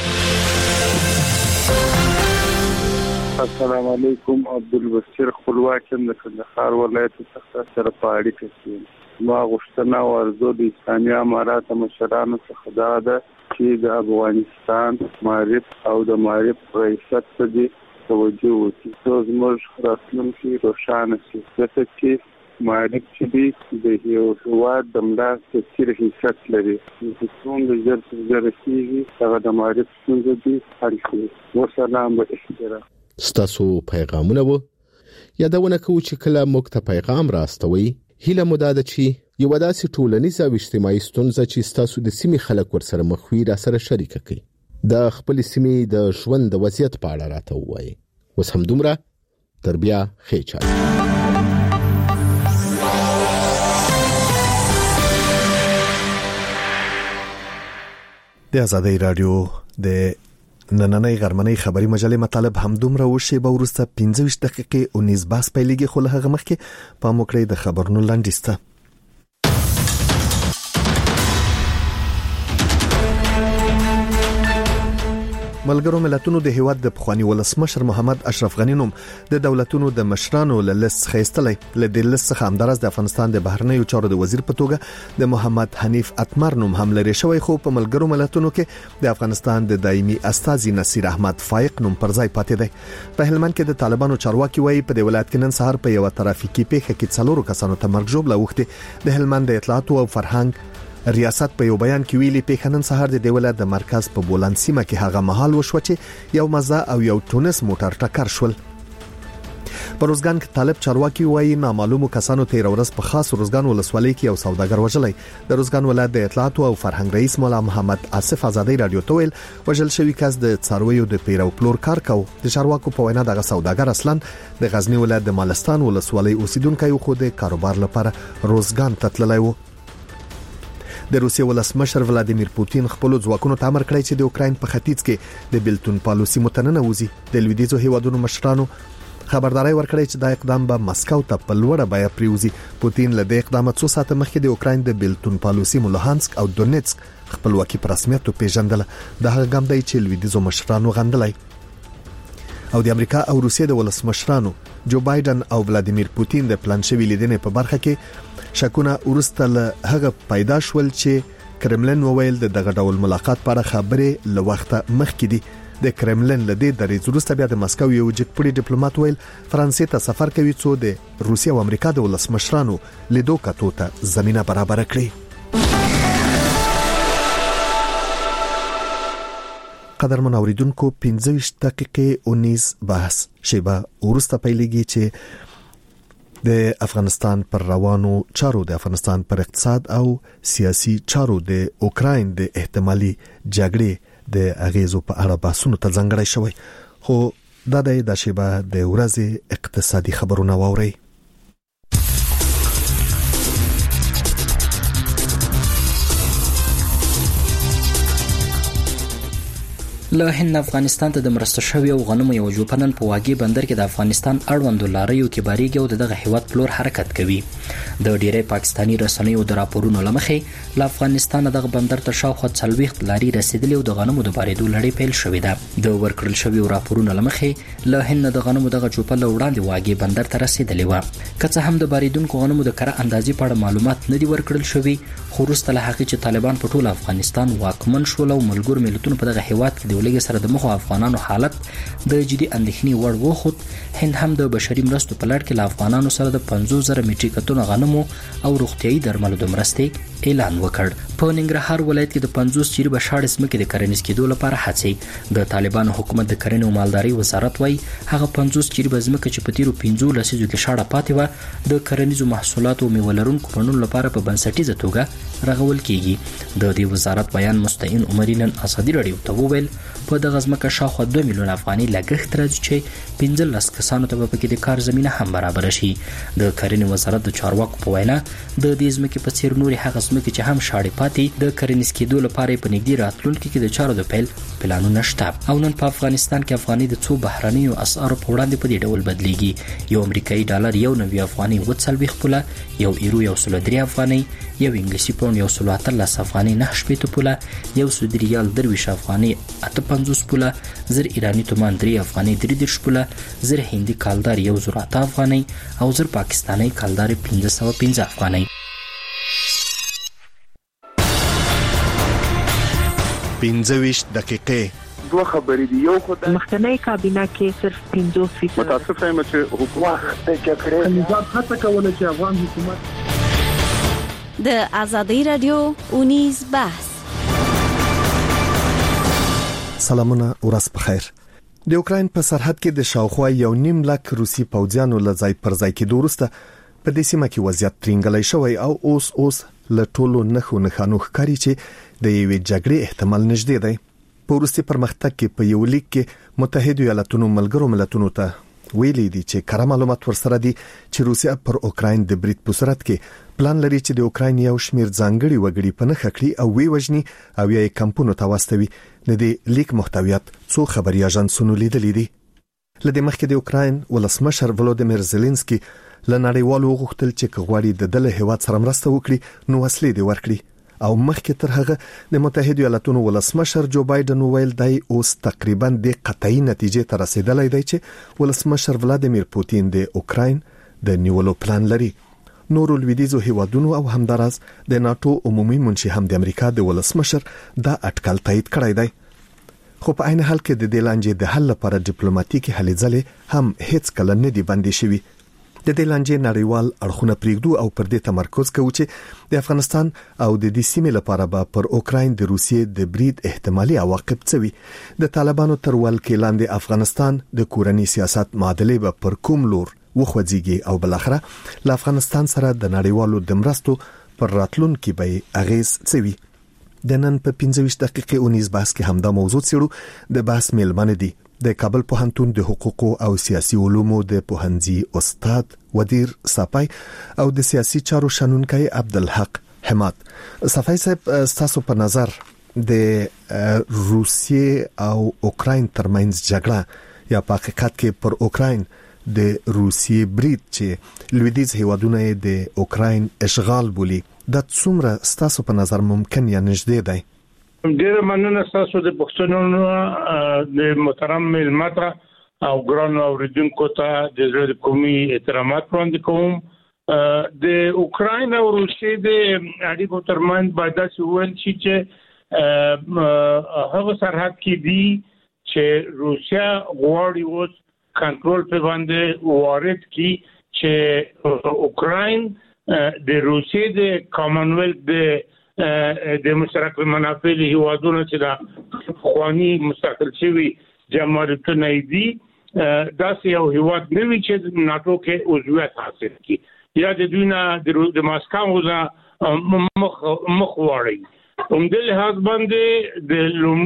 [SPEAKER 7] السلام علیکم. عبدالبصیر خپلواکم د کندهار ولایت څخه سره په اړیکه کې ما غوښتنه او ارزو د اسلامي امارات مشرانو څخه دا ده چې د افغانستان معرف او د معرف ریاست ته دي توجه وکړي څو زموږ راتلونکي روښانه شي ځکه چې معرف چې دي د یو هېواد د ملا تاثیر حیثیت لري چې څومره ژر تر ژره کېږي هغه د معرف ستونزې دي حل کړي. وسلام به احترام.
[SPEAKER 20] ستاسو پیغامونه وو یادونه کوو چې کله موږ ته پیغام راستوي هیله مو ده چې یو داسې ټولنیز او اجتماعي ستونزه چې ستاسو د سیمې خلک ورسره مخ وي را سره شریک کړئ. د خپل سیمې د ژوند د وضعیت په اړه راته وایي. اوس هم دومره، تر بیا ښه چل.
[SPEAKER 2] د آزادۍ رادیو د نننۍ غرمنۍ خبري مجلې مطالب هم دومره وشي. به ورسته پنځه ویشت دقیقې او نيز باس پیلېږي، خو له هغه مخکې په موکړې د خبرونو لاندېسته. ملګرو ملتونو د هیواد د پخوانی ولسمشر محمد اشرف غنی نوم د دولتونو د مشرانو له لیست خېستلې. له دې لیست څخه همدارس د افغانستان د بهرنیو چارو د وزیر په توګه د محمد حنیف اتمر نوم هم لري شوی، خو په ملګرو ملتونو کې د افغانستان د دایمي استازي نصیر احمد فائق نوم پر ځای پاتې دی. په هلمند کې د طالبانو چارواکي وایي په دې ولایت کې نن سهار په یو ترافیکي پیښه کې څلورو کسانو ته مرګ ژوبله وخته. د هلمند د اطلاعات او فرهنګ ریاست په یو بیان کې ویلي پیښه نن سهار د ولایت د مرکز په بولند سیمه کې هغه محل وشو چې یو مزه او یو تونس موټر ټکر شول. په روزګان کې طالب چارواکي وایي نامعلومو کسانو تیر ورځ په خاص روزګان ولسوالۍ کې یو سوداګر وژلی. د روزګان ولایت د اطلاعات او فرهنګ رئیس مولا محمد آصف آزادۍ رادیو ته ویل وژل شوی کس د څارویو د پیرو پلور کار کاوه. د چارواکو په وینا دغه سوداګر اصلا د غزنی ولایت د مالستان ولسوالۍ اوسیدونکی و، خو د کاروبار لپاره روزګان ته تللی و. د روسیې ولسمشر ولادیمیر پوتین خپل ځواکونو ته امر کړی چې د اوکراین په ختیځ کې د بیلتون پالیسي متننه وزي. د لویدیځو هیوادونو مشرانو خبرداري ورکړی چې دا اقدام به مسکو ته په لوړه بیه پریوزي. پوتین له دې اقدامات څو ساعت مخکې د اوکراین د بیلتون پالیسي مولهانسک او دونیتسک خپلواکي په رسمیت پیژندله. د هغه ګام دی چې لویدیځو مشرانو غندلای. او د امریکا او روسیې د ولسمشرانو جو بایدن او ولادیمیر پوتین د پلان شوی لیدنې په برخه کې شکونه ورسته له هغه پیدا شول چې کرملن وویل د دغه ډول ملاقات لپاره خبرې له وخته مخکې دي. د کرملن له دې درې وروسته بیا د مسکو یو جګپړي ډیپلوماټ ویل فرانسې ته سفر کوي څو د روسیې او امریکا د ولسمشرانو لیدو کتو ته زمينه برابر کړي. قدرمن اوریدونکو پنځه ویشت دقیقې او نيز بحث شیبه ورسته پیلېږي چې د افغانستان پر روانو چارو، د افغانستان پر اقتصاد او سیاسي چارو، د اوکراین د احتمالي جګړې د اغیزو په اړه بحثونه ته ځانګړی شوی. خو دا د شیبه د ورځې اقتصادي خبرونه واوري.
[SPEAKER 3] له هند افغانستان ته د مرسته شوی او غنمو یو جوپنن په واګي بندر کې د افغانستان اړوند لاریو کې باریږي او دغه هیواد پلور حرکت کوي. د ډیری پاکستانی رسنیو د راپورونو لمخې له افغانستان دغه بندر ته شاوخوا څلويخت لاري رسیدلې او د غنمو د باریدو لړۍ پیل شوې ده. د ورکړل شوی راپورونو لمخې له هند د غنمو دغه جوپل وړاندې واګي بندر ته رسیدلې و. که څه هم د باریدونکو غنمو د کره اندازې په اړه معلومات نه دي ورکړل شوی، خو وروسته له هغې چې طالبان په ټول افغانستان واکمن شول او ملګرو ملتونو په دغه هیواد کې د ولګي سره د مخ افغانانو حالت د جدي اندېښنې وړ وخت، هند هم د بشري مرستو په لړ کې له افغانانو سره د پنځوس زره میټریک ټن غنمو او روغتيایي درملو د مرستې اعلان وکړ. په ننګرهار ولایت کې د پنځوس چیرې بشاړ اسمکې د کرنیز کېدو لپاره هڅې. د طالبانو حکومت د کرنې او مالدارۍ وزارت وايي هغه پنځوس چیرې بزمکه چې په تیرو پنځو لسیزو کې شاړه پاتې و د کرنیزو محصولاتو او میوه لرونکو پړونو لپاره په بنسټیزه توګه رغول کیږي. د دې وزارت بیان مستعین عمري نن ازادي رادیو ته وویل په دغه ځمکه شاوخوا دوه میلیون افغاني لګښت راځي چې پنځه لس کسانو ته په کې د کار زمينه هم برابر شي. د کرنې وزارت د چارواکو په وینا د دې ځمکې په څیر نوري هغه ځمکې چې هم شاړې پاتې د کرنیز کېدو لپاره په نږدې راتلونکي کې د چارو د پیل پلانونه شته. او نن په افغانستان کې افغاني د څو بهرنیو اسعارو په وړاندې په دې ډول بدلیږي. یو امریکایي ډالر یو نوي افغاني وڅلويخ پوله، یو ایرو یو سل درې افغاني، یو انګلیسي پاوند یو سل اتلس افغاني نه شپېته پوله، یو سعودي ریال درویش افغاني اته پنځوس پوله، زر ایرانی تومان درې افغاني درې دېرش پوله، زر هندي کالدار یو زر اته افغاني او زر پاکستاني کالدار پنځه سوه پنځه افغاني.
[SPEAKER 2] پنځه ویشت دقیقې
[SPEAKER 7] دوه خبرې دي. یو خو د
[SPEAKER 25] مخکنی کابینه کې صرف پنځوس فیصد
[SPEAKER 7] متاسف یم چې حکومت د جګړې نظام هڅه کوله چې افغان حکومت
[SPEAKER 11] د آزادۍ رادیو اونیز بحث.
[SPEAKER 2] سلامونه، ورځ بخیر. د اوکراین په سرحد کې د شاوخوا یو نیم لک روسي پوځیانو له ځای پر ځای کېدو وروسته په دې سیمه کې وضعیت ترنګلی شوی او اوس اوس له ټولو نښو نښانو ښکاري چې د یوې جګړې احتمال نږدې دی. په وروستي پرمختګ کې په یو لیک کې متحده ایالاتونو ملګرو ملتونو ته ویلي دي چې کره معلومات ورسره دي چې روسیا پر اوکراین د برید په صورت کې پلان لري چې د اوکراین یو شمیر ځانګړي وګړي په نخښه کړي او وی وجني او یې کمپونو ته واستوي. د دې لیک محتویات څو خبري اژانسونو لیدلې دي. لدې مخکې د اوکراین ولسمشر ولودیمیر زيلنسکي لنړیوالو غوښتل چې کغواړي د دله هیواد سره مرسته وکړي نو وسلې دی ورکړي او مخکې تر هغه د متحده ایالاتونو ولسمشر جو بایدن ویل دی اوس تقریبا د قطعي نتیجې ته رسیدلی دی چې ولسمشر ولادیمیر پوتین د اوکراین د نیولو پلان لري. نورو لویدیزو هیوادونو او همدارس د ناتو عمومي منشي هم د امریکا د ولسمشر دا اټکل تایید کړی دی. خو په عین حال کې د دې لانجې د حل لپاره ډیپلوماټیکي هلې ځلې هم هیڅ کله نه دي بندي شوي. د دې لانجې نړیوال اړخونه پریږدو او پر دې تمرکز کوي چې د افغانستان او د دې سیمې لپاره به پر اوکراین د روسیې د برید احتمالي عواقب څه وي. د طالبانو تر ولکې لاندې افغانستان د کورنی سیاست معادلې به پر کوم لور وخوځيږي او بل اخره له افغانستان سره د نړیوالو د مرستو پر راتلونکو به اغیز څه وي. د نن په پنځه ویشت دقیقې اونیز بحث کې همدا موضوع څیړو. د بحث میلمنه دي د کابل پوهنتون د حقوقو او سیاسي علومو د پوهنځي استاد ودیر صافی او د سیاسي چارو شنونکي عبدالحق حماد. صافی صاحب تاسو په نظر د روسیې او اوکراین ترمنځ جګړه یا په حقیقت کې پر اوکراین د روسیې برید چې لویدیز هیوادونه د اوکراین اشغال بولی د څومره تاسو په نظر ممکن یا نږدې دی؟
[SPEAKER 8] ډیر مننه تاسو د پښتنو د محترم ملمتا او ګران اوریدونکو ته د زړه کومي احترامات وړاندې کوم. د اوکراین او روسیې د اړیکو ترمنځ باید څه ویل شي چې هغه سرحد کې دي چې روسیا غواړي اوس کنټرول په باندې وارد کی چې اوکراین د روسیې د کامن ویلث د د مشترک منافع له هیوادونو چې دا خواني مستقل شوی جمهوریتونه دي داسې یو هیواد نوي چې ناتو کې عضویت حاصل کړي یا د دوی نه د ماسکو نه مخ مخ واړي. هم د لحاظ باندې د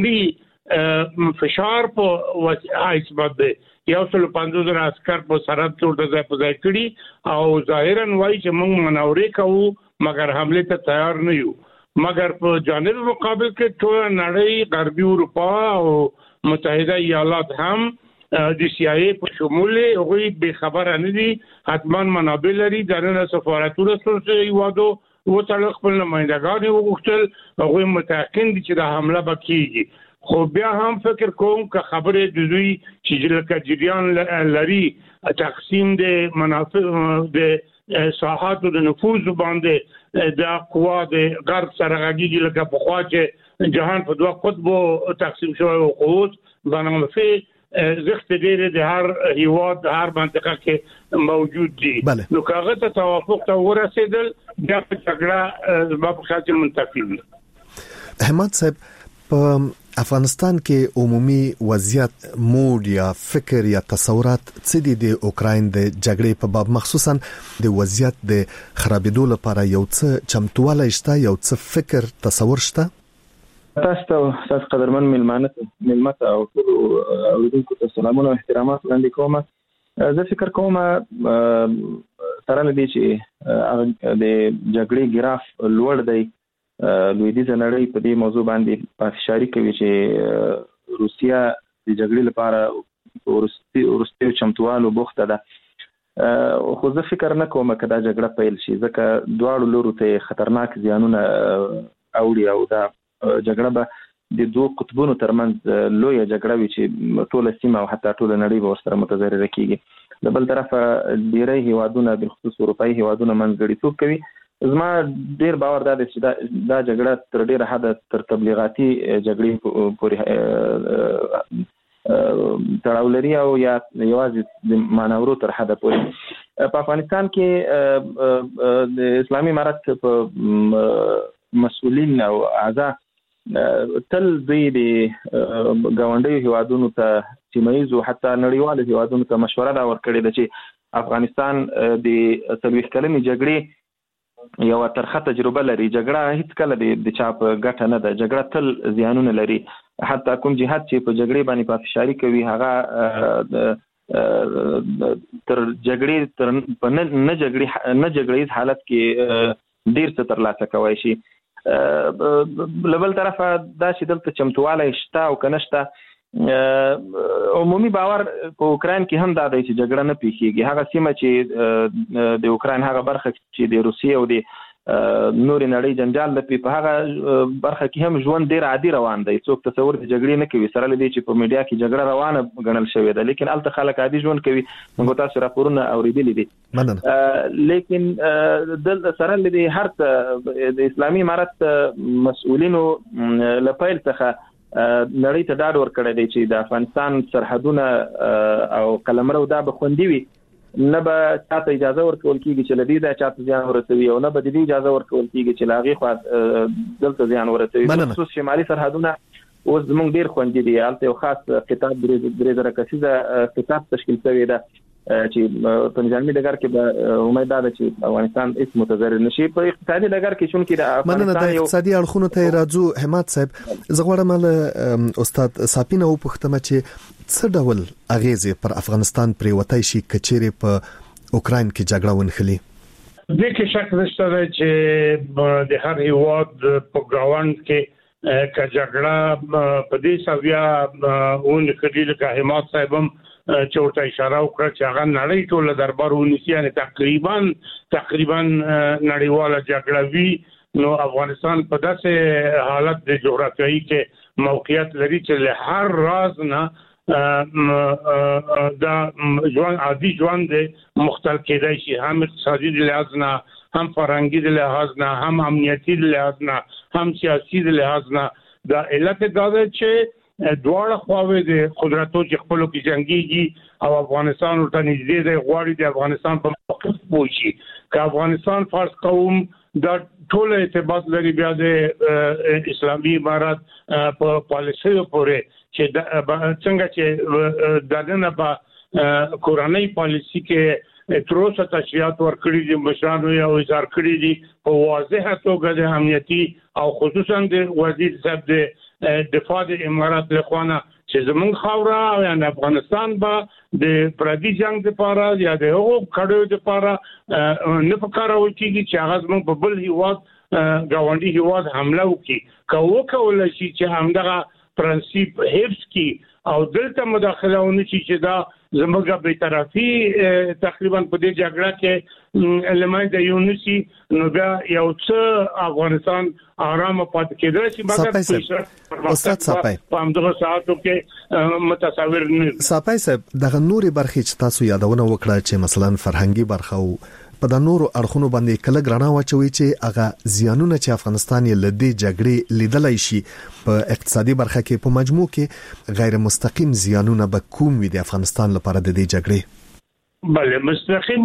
[SPEAKER 8] لومړي فشار په واسطه باندې یو څل پنځه زره عسكر په سرحد څخه ځای په ځای کړي او ظاهرا وایي چې موږ مناورې کوو مګر حمله ته تیار نه یو. مګر په جانب مقابل کې ټول نړۍ غربي اروپا او متحده ایالات هم د سی آی ای په شمول هغه به خبره نه دي حتما منابع لري دغه سفارتونو سره یوادو و تعلق خپل نمائندگان وغوښتل هغه متأکد دي چې د حمله وکړي. خو بیا هم فکر کوم که خبره د دوی چې لکه جریان لري تقسیم د منافع د ساحات د نفوذ باندې د قوا د غرب سره غږیږي لکه په خوا چې جهان په دوه قطبو تقسیم شوی او قوت باندې په زخت ډېر د هر هیواد د هر منطقه کې موجود دي. نو کاغه ته توافق ته ورسېدل بیا په جګړه په خاطر منتفي وي.
[SPEAKER 2] احمد صاحب په افغانستان کې عمومي وضعیت موډ یا فکر یا تصورات څه دي د اوکراین د جګړې په باب مخصوصا د وضعیت د خرابېدو لپاره یو څه چمتوالی شته یو څه فکر تصور شته؟
[SPEAKER 9] تاسو ته تاسو قدرمن ملمانه ملمت او اوریدونکو ته سلامونه او احترامات وړاندې کوم. زه فکر کوم سره لدی چې د جګړې ګراف لوړ دی. لویدیځ نړۍ په دې موضوع باندې پافشاری کوي چې روسیا د جګړې لپاره ورستي ورستي چمتوالو بوخته ده. خو زه فکر نه کوم چې دا جګړه پیل شي ځکه دواړو لورو ته خطرناک زیانونه اوړي او دا جګړه به د دوه قطبونو ترمنځ لوی جګړه وي چې ټول سیمه او حتی ټول نړۍ به ورسره متضرره کیږي. د بل طرفه ډیری هیوادونه د خصوص اروپאי هیوادونه منځګړیتوب کوي. زما ډیر باور دا دی چې دا جګړه تر ډیره حد تر تبلیغاتي جګړې پورې تړاو لري او یا یوازې د مانورو تر حد پورې. په افغانستان کې د اسلامي امارت په مسؤلین او اعضا تل دوی د ګاونډیو هیوادونو ته سیمایي او حتی نړیوالو هیوادونو ته مشوره دا ورکړې ده چې افغانستان د څلوېښت کلنې جګړې یو ترخه تجربه لري. جګړه هیڅ کله د چا په ګټه نه ده. جګړه تل زیانونه لري حتی کوم جهات چې په جګړې باندې پافشاری کوي هغه تر جګړې تر په نه جګړې نه جګړې حالت کې ډیر څه ترلاسه کوي شي. لبل طرفه دا چې دلته چمتواله شته او کنهشته عمومي باور په اوکران کې هم دا دی چې جګړه نه پیښیږي. هغه سیمه چې د اوکران هغه برخه چې د روسیې او د نور نړۍ جنجال لپاره په هغه برخه کې هم ژوند ډیر عادي روان دی. څوک تصور د جګړې نه کوي سره لدی چې په میډیا کې جګړه روانه غنل شوې ده، لیکن الته خلک عادي ژوند کوي. موږ تاسو راپورونه اوریدلې دي. لیکن د سره لدی هر د اسلامي امارت مسؤلینو لپاره څخه نړۍ ته ډاډ ورکړی دی چې د افغانستان سرحدونه او قلمرو دا به خوندي وي، نه به چاته اجازه ورکول کیږي چې لدی دا چاته ځان ورسوي او نه به د دې اجازه ورکول کیږي چې لاغي خو دلته ځان ورسوي. خصوص شمالي سرحدونه اوس زموږ ډیر خوندي دي. البته یو خاص خطاب درې زره کسیزه خطاب تشکیل شوی دی چې په نظامي ډګر کې به امید ده چې افغانستان هیڅ متضرر نشي. په اقتصادي ډګر کې شون کې د
[SPEAKER 2] افغانستان د اقتصادي اړخونو ته راځو. همت صاحب زغوړم استاد ساپینه او پختمه چې څه ډول اغیزه پر افغانستان پرې وتای شي کچېره په اوکرين کې جګړه ونخلي؟
[SPEAKER 8] د کې شک نشته چې د هر هیواد په ګراوند کې که جګړه په دې سویا اون کړي لکه همت صاحبم چې ورته اشاره وکړه چې هغه نړۍ ټول دربار ونیسي، یعنی تقریبا تقریبا نړیواله جګړه وی. نو افغانستان په داسې حالت د جغرافیایي کې موقعیت لري چې له هر راز نه دا ژوند عادي ژوند مختل کېدای شي، هم اقتصادي لحاظ نه، هم فرهنګي لحاظ نه، هم امنیتي لحاظ نه، هم سیاسي لحاظ نه. دا علت دا ده چې دواړه خواوې د قدرتو چې خپلو کې جنگيږي او افغانستان ورته نږدې دی، غواړي د افغانستان په موقف پوښي. که افغانستان فرض کوم دا ټول ارتباط لري بیا د اسلامي امارات په پالیسي پورې چې څنګه چې دغه په کورنۍ پالیسي کې تروسه تشریعات ورکړي دي، مشرانو یې اظهار کړی دي په واضحه توګه د امنیتي او خصوصا د وزیر صاحب د دفاع د امارات له خوانه چې زمونږ خاوره او افغانستان به د پردي جنگ لپاره یا د هغو کډو لپاره نه پکارول کیږي چې هغه زمونږ په بل هیواد گاونډي هیواد حمله وکړي. که وکول شي چې همدغه پرنسيپ حفظ کی او دلته مداخله ونه شي چې دا زموږه به طرفي تقریبا په دې جګړه کې المنټ د یونیسي نو بیا یو څه افغانستان آرام پات کېدل چې مګر
[SPEAKER 2] استاد صاحب
[SPEAKER 8] په همدغه ساعتو کې متصور نه
[SPEAKER 2] صاحب صاحب دغه نوري برخې چې تاسو یادونه وکړه چې مثلا فرهنګي برخه او په د نورو اړخونو باندې کله ګرانه واچوي چې هغه زیانونه چې افغانستان یې لدی جګړې لیدلای شي په اقتصادي برخه کې په مجموع کې غیر مستقیم زیانونه به کوم وي د افغانستان لپاره د دې جګړې؟
[SPEAKER 8] بله مستقیم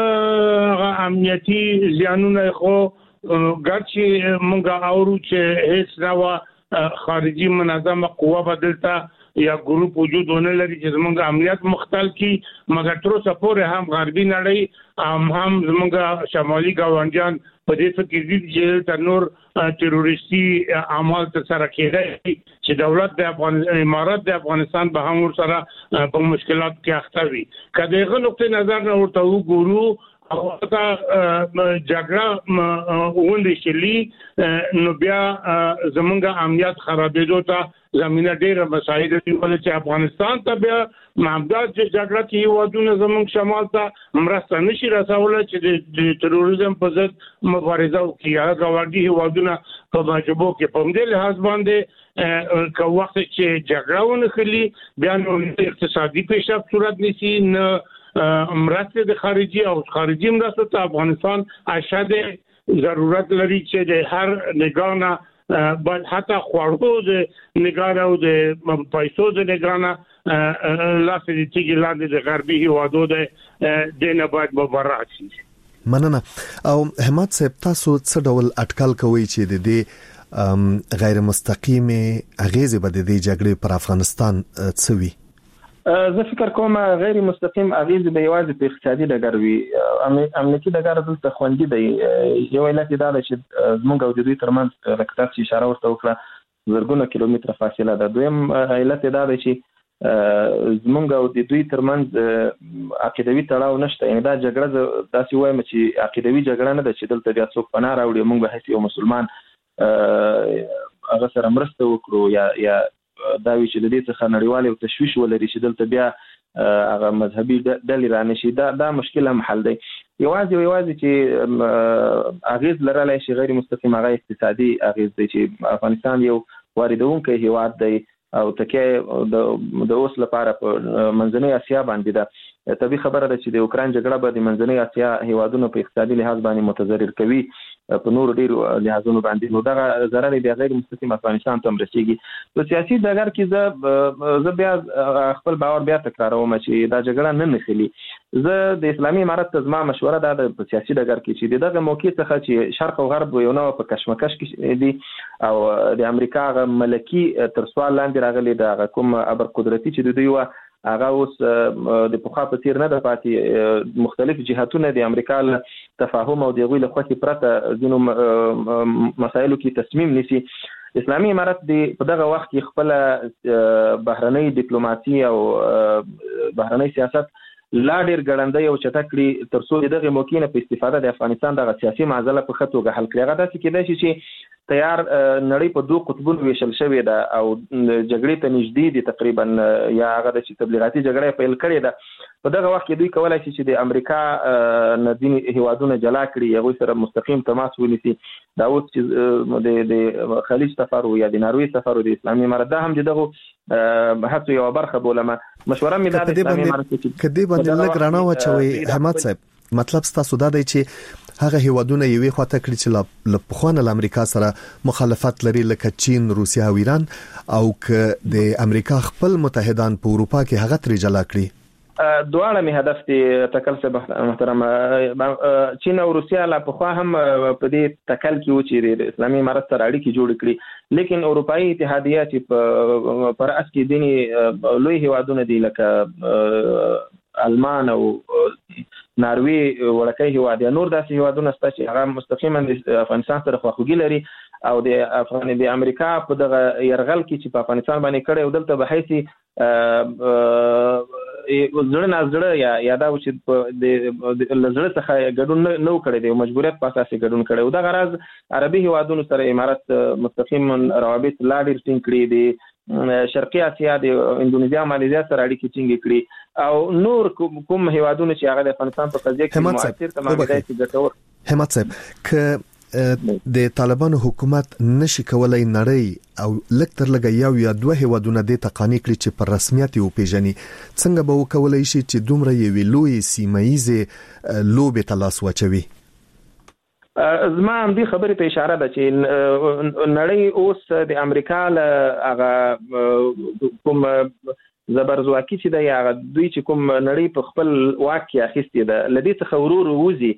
[SPEAKER 8] امنیتي زیانونه خو ګرچې موږ اورو چې هیڅ نوع خارجي منظمه قوه بدلته یا ګروپ وجود ونه لري چې زموږ امنیت مختل کی، مګر تر اوسه پورې هم غربي نړۍ هم هم زموږ شمالي ګاونډیان په دې فکر دي چې تر نور تروریستي اعمال تر سره کېدای چې دولت د امارات د افغانستان به هم ور سره په مشکلات کې اخته وي. کله هغه نقطه نظر نه ورته وګورو او دا جګړه وندې شلی نو بیا زمونږ امنیت خرابېدو ته زمينه ډېره مساعده دي چې افغانستان ته بیا معبدات جګړه کې ودونه زمونږ شمال ته مرسته نشي رسولای چې د تروریزم په ضد مبارزه وکړي. هغه ګاونډي ودونه په مجبو کې په دې لحاظ باندې که وخت چې جګړه ونخلي بیا نو اقتصادي پیشرفت صورت نشي نه مرسته د خارجي او خارجي مرسته ته افغانستان اشد ضرورت لري چې د هر نگاهه بل حتی خوړو د نگاهه او د پیسو د نگاهه لاسه دي چې لاندې د غربي هیوادو د دنه باید مبارک شي.
[SPEAKER 2] مننه. او همت صاحب تاسو څه ډول اټکل کوي چې د دې غیر مستقیمه اغیزه به د دې جګړې پر افغانستان څه وي؟
[SPEAKER 9] زه فکر کوم غیر مستقیم اغیز به یوازې په اقتصادي ډګر وي. امنیتي ډګر دلته خوندي دی. یو علت دا ده چې زموږ او د دوی ترمنځ لکه تاسو اشاره ورته وکړه زرګونه کیلومتره فاصله ده. دویم علت دا دی چې زمونږ او د دوی ترمنځ عقیدوي تړاو نشته. یعنی دا جګړه داسې وایم چې عقیدوي جګړه نه ده چې دلته بیا څوک پناه راوړي موږ به هیڅ یو مسلمان هغه سره مرسته وکړو یا یا دا وی چې د دې څخه نړیوال او تشویش ولري چې دلته بیا هغه مذهبي ډلې رانشي. دا دا مشکل هم حل دی. یوازې یوازې چې اغیز لرلای شي غیر مستقیم هغه اقتصادي اغیز دی چې افغانستان یو واردونکی هیواد دی او تکه د اوس لپاره په منځنۍ اسیا باندې ده. طبي خبره ده چې د اوکران جګړه به د منځنۍ اسیا هیوادونو په اقتصادي لحاظ باندې متضرر کوي په نور ډیرو لحاظونو باندې. نو دا ضرر بیا غیر مستقیم افغانستان ته رسیږي. په سیاسي ډګر کې زه زه بیا خپل باور بیا تکراروم چې دا جګړه نه نخلي. زه د اسلامي امارت ته زما مشوره ده په سیاسي ډګر کې چې دغه موقع څخه چې شرق او غرب یو نوع په کشمکش کې دي او د امریکا غ ملکی تر سوال لاندې راغلي د کوم ابر قدرتي چې د دوی و هغه اوس د پخوا په څیر نه د پاتې مختلف جهاتونه د امریکا له تفاهم او د غوی له خوښي پرته ځینو مسایلو کې تصمیم نیسي. اسلامي امارت د په دغه وخت کې خپل بهرنۍ ډیپلوماسي او بهرنۍ سیاست لا ډیر ګړندۍ او چټکړي تر څو دغه موقع نه په استفاده د افغانستان د سیاسي معضله په خطوګه حل کړي. هغه داسې کېدای شي چې تیار نړۍ په دوه قطبونو ویشل شوې ده او جګړې ته نږدې دي تقریبا یا هغه د تبلیغاتي جګړې پیل کړې ده. په دغه وخت کې دوی کولای شي چې د امریکا نه ځینې هیوادونه جلا کړي هغوی سره مستقیم تماس ونیسي. دا اوس چې د خلیج سفر یا د ناروې سفر د اسلامي امارت دا هم دغه هڅو یوه برخه بولم. مشوره مې دا د اسلامي امارت
[SPEAKER 2] که دې باندې لږ رڼا واچوئ حماد صاحب. مطلب ستاسو دا دی چې هغه هیوادونه یوې خواته کړي چې له پخوانه له امریکا سره مخالفت لري لکه چین، روسیا او ایران، او که د امریکا خپل متحدان په اروپا کې هغه ترې جلا کړي.
[SPEAKER 9] دواړه می هدف دي تکل څه محترم. چین او روسیا لا پخوا هم په دې تکل کې و چې د اسلامي امارت سره اړیکې جوړ کړي، لیکن اروپאי اتحادیه چې په پر اس کې دیني لوی هیوادونه دي لکه آلمان او ناروې وړکې هیواد یا نور داسې هیوادونه ستا چې هغه مستقیما د افغانستان سره خواخوږي لري او د افغان د امریکا په دغه يرغل کې چې په افغانستان باندې کړي او دلته به هيسي زړه نه زړه یا یا دا چې د لزړه څخه ګډون نه کړي د مجبوریت په اساس ګډون کړي او دا غرض عربي هیوادونو سره امارت مستقیم روابط لا ډیر ټینګ کړي دي. شرقي اسیا د اندونیزیا مالیزیا سره اړیکې ټینګې کړي او نور کوم هیوادونه چې هغه د افغانستان په قضیه کې مؤثر تمامېدای شي ګټور.
[SPEAKER 2] حماد صاحب ک د طالبانو حکومت نشي کولای نړۍ او لکتر لګي یو یا دوه هیوادونه د تقانی کړي چې پر رسمیت یو پیژني، څنګه به وکولای شي چې دومره یو لوی سیمایي لوبه تلاس وچوي؟
[SPEAKER 9] زما هم دې خبرې ته اشاره ده چې نړۍ اوس د امریکا له هغه کوم زبرځواکي چې دی هغه دوی چې کوم نړۍ په خپل واک کې اخیستې ده له دې څخه ورور ووځي.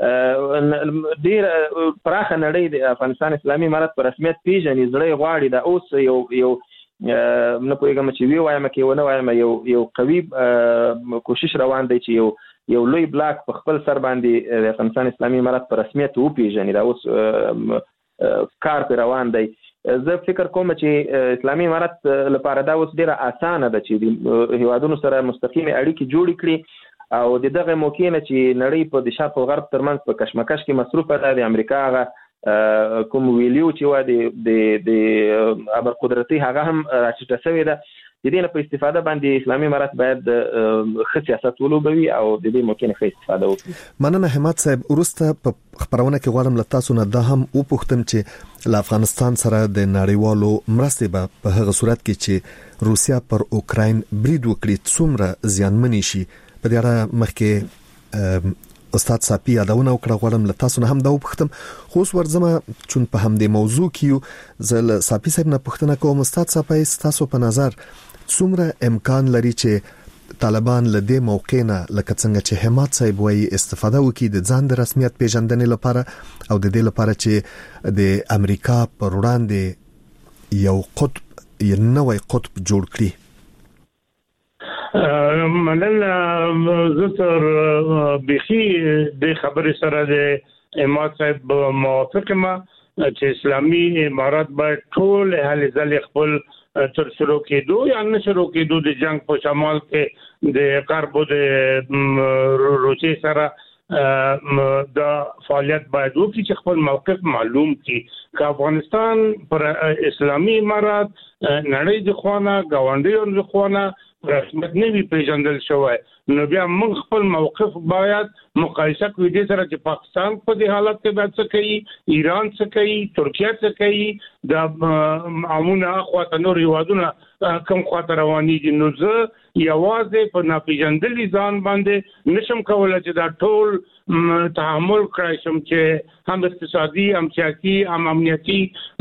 [SPEAKER 9] ډېر پراخه نړۍ د افغانستان اسلامي امارت په رسمیت پیژني، زړه غواړي دا اوس یو یو نه پوهېږم چې وی وایم کې ونه وایم یو یو قوي کوشش روان دی چې یو یو لوی بلاک په خپل سر باندې د افغانستان اسلامي امارت په رسمیت وپیژني. دا اوس کار په روان دی. زه فکر کوم چې اسلامي امارت لپاره دا اوس ډیره اسانه ده چې د هیوادونو سره مستقیم اړیکې جوړ کړي او د دغه موقع نه چې نړۍ په د شرق او غرب ترمنځ په کشمکش کې مصروفه ده د امریکا هغه کوم ویلیو چې و د د ابر قدرتي هغه هم راچټه شوې ده. د دې نه په استفاده باندې اسلامي امارت باید ښه سیاست ولوبوي او د دې موقع نه ښه استفاده وکړي.
[SPEAKER 2] مننه حماد صاحب. وروسته په خبرونه کې غواړم له تاسو نه دا هم وپوښتم چې له افغانستان سره د نړیوالو مرستې به په هغه صورت کې چې روسیا پر اوکراین برید وکړي څومره زیانمنې شي. په دې اړه مخکې استاد صافي یادونه وکړه، غواړم له تاسو نه هم دا وپوښتم. خو اوس ورځم چون په همدې موضوع کې زه له صافي صاحب نه پوښتنه کوم. استاد صافي تاسو په نظر څومره امکان لري چې طالبان له دې موقع نه لکه څنګه چې حماد صاحب وایي استفاده وکړي د ځان د رسمیت پیژندنې لپاره او د دې لپاره چې د امریکا پر وړاندې یو قطب یو نوې قطب جوړ کړي؟
[SPEAKER 8] مننه. زه تر بخي د خبرې سره د حماد صاحب موافق ما چې اسلامي امارات باید ټول اهل ځل خپل تر شروع کېدو یا نه شروع کېدو د جنگ په شمال کې د غرب د روسي سره د فعالیت باید وکړي چې خپل موقف معلوم کړي که افغانستان پر اسلامي امارات نړۍ د خوانه گاونډیانو د خوانه رسمیت نه وي پیژندل شوی نو بیا موږ خپل موقف باید مقایسه کړو د سره چې پاکستان په دې حالت کې باید څه کوي ایران څه کوي ترکیه څه کوي د عمومي اخواته نور هیوادونه کوم خاطر رواني دي نو زه یوازې په ناپیژندلي ځان باندې نشم کولای چې دا ټول تحمل کړای شم چې هم اقتصادي هم سیاسي هم امنیتي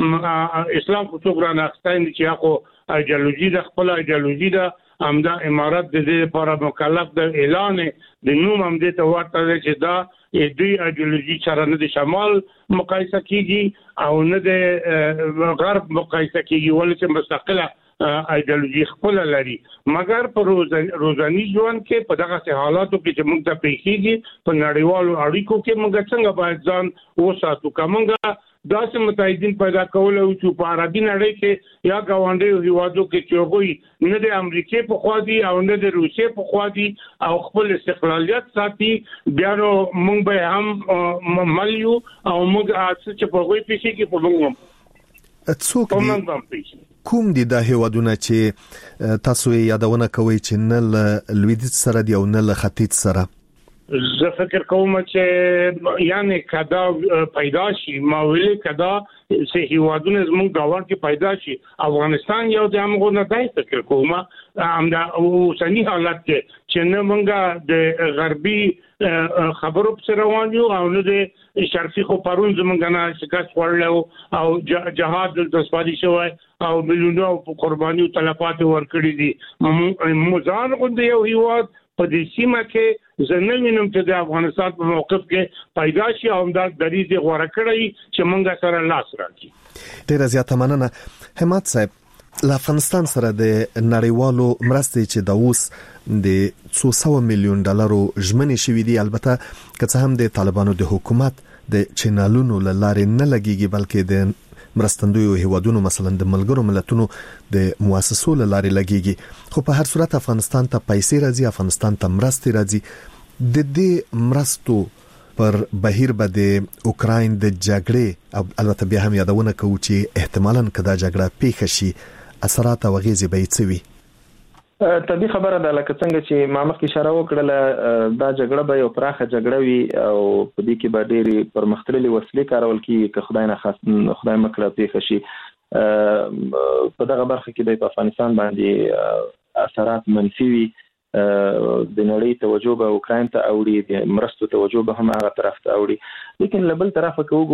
[SPEAKER 8] اسلام خو څوک رانه اخیستی نه چې هغه ایډیالوژي ده خپله ایډیالوژي ده همدا امارات د دې لپاره مکلف د اعلان د نوم هم دې ته ورته دی چې دا دوی ایډیالوژي سره نه د شمال مقایسه کیږي او نه د غرب مقایسه کیږي ولې چې مستقله ایډیالوژي خپل لري مګر په روزاني ژوند کې په دغه حالاتو کې چې موږ ته پیښیږي په نړیوالو اړیکو کې موږ څنګه باید ځان وساتو کومه داسې متحدین پیدا کول او چې په عربي نړۍ کې یا گاونډیو هیوادو کې چې هغوی نه د امریکای په خوا دي او نه د روسیې په خوا دي او خپل استقلالیت ساتي بیا نو موږ به هم ملیو او موږ چې په هغوی پیښې کې په موږ
[SPEAKER 2] څوک دي کوم دي د هیوادونه چې تاسو یادونه کوي چې نه له لویدیځ سره دی او نه له ختیځ سره
[SPEAKER 8] زه فکر کوم چې یعنی کدا پیدا شي ماویل کدا سه هیوادونه زموږ گاوند کې پیدا شي افغانستان یو د هغه نه دی فکر کوم همدا اوسنی حالت چې نه مونږه د غربي خبرو په روان یو او نه د شرقي خو پرون زمونږ نه شکست ورلو او جهاد د سپادي شوی او ملیونونو قرباني او تلفات ورکړي دي موزان غوندي یو هیواد په دې سیمه کې زنوینم چې د افغانستان په موقف کې پیدا شي او د دریځ غوړه کړی چې مونږ سره لاس راکړي
[SPEAKER 2] ډیره زیاته مننه همت صاحب له افغانستان سره د نړیوالو مرستې چې د اوس د څو سو میلیون ډالرو ژمنې شوې دي البته که څه هم د طالبانو د حکومت د چینالونو لارې نه لګيږي بلکې د مرستندویو هیوادونو مثلا د ملګرو ملتونو د مؤسسو لارې لګيږي خو په هر صورت افغانستان ته پیسې راځي افغانستان ته مرستې راځي د دې مرستو پر بهیر به د اوکراین د جګړې البته بیا هم یادونه کوو چې احتمالاً کدا جګړه پیښ شي اثرات او غیزه به څه وي
[SPEAKER 9] طبي خبره ده لکه څنګه چې ما مخکې اشاره وکړه دا جګړه به یو پراخه جګړه وي او په دې کې به ډېری پرمختللي وسلې کارول کیږي که خدای نه خاص خدای مکړه پیښ شي په دغه برخه کې د افغانستان باندې اثرات منفي وي د نړۍ توجه به اوکراین ته اوړي د مرستو توجه به هم هغه طرف ته اوړي لیکن لبل طرفه کې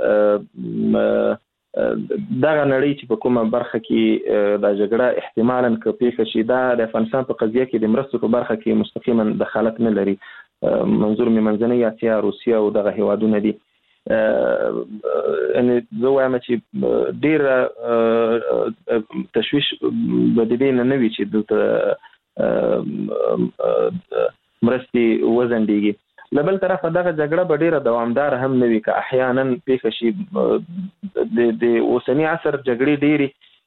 [SPEAKER 9] وګورو دغه نړۍ چې په کومه برخه کې د جګړه احتمالاً که پیښ شي دا د افغانستان په قضیه کې د مرستو په برخه کې مستقیما دخالت نه لري منظور می منځنۍ اسیا روسیا او دغه هیوادونه دي ان زه وایم چې ډیر تشویش د دې نه نوي چې د مرستي وزن دیږي لبل طرف دغه جګړه به ډیره دوامدار هم نه وي که احیانا پیښ شي د د اوسنی عصر جګړې ډیری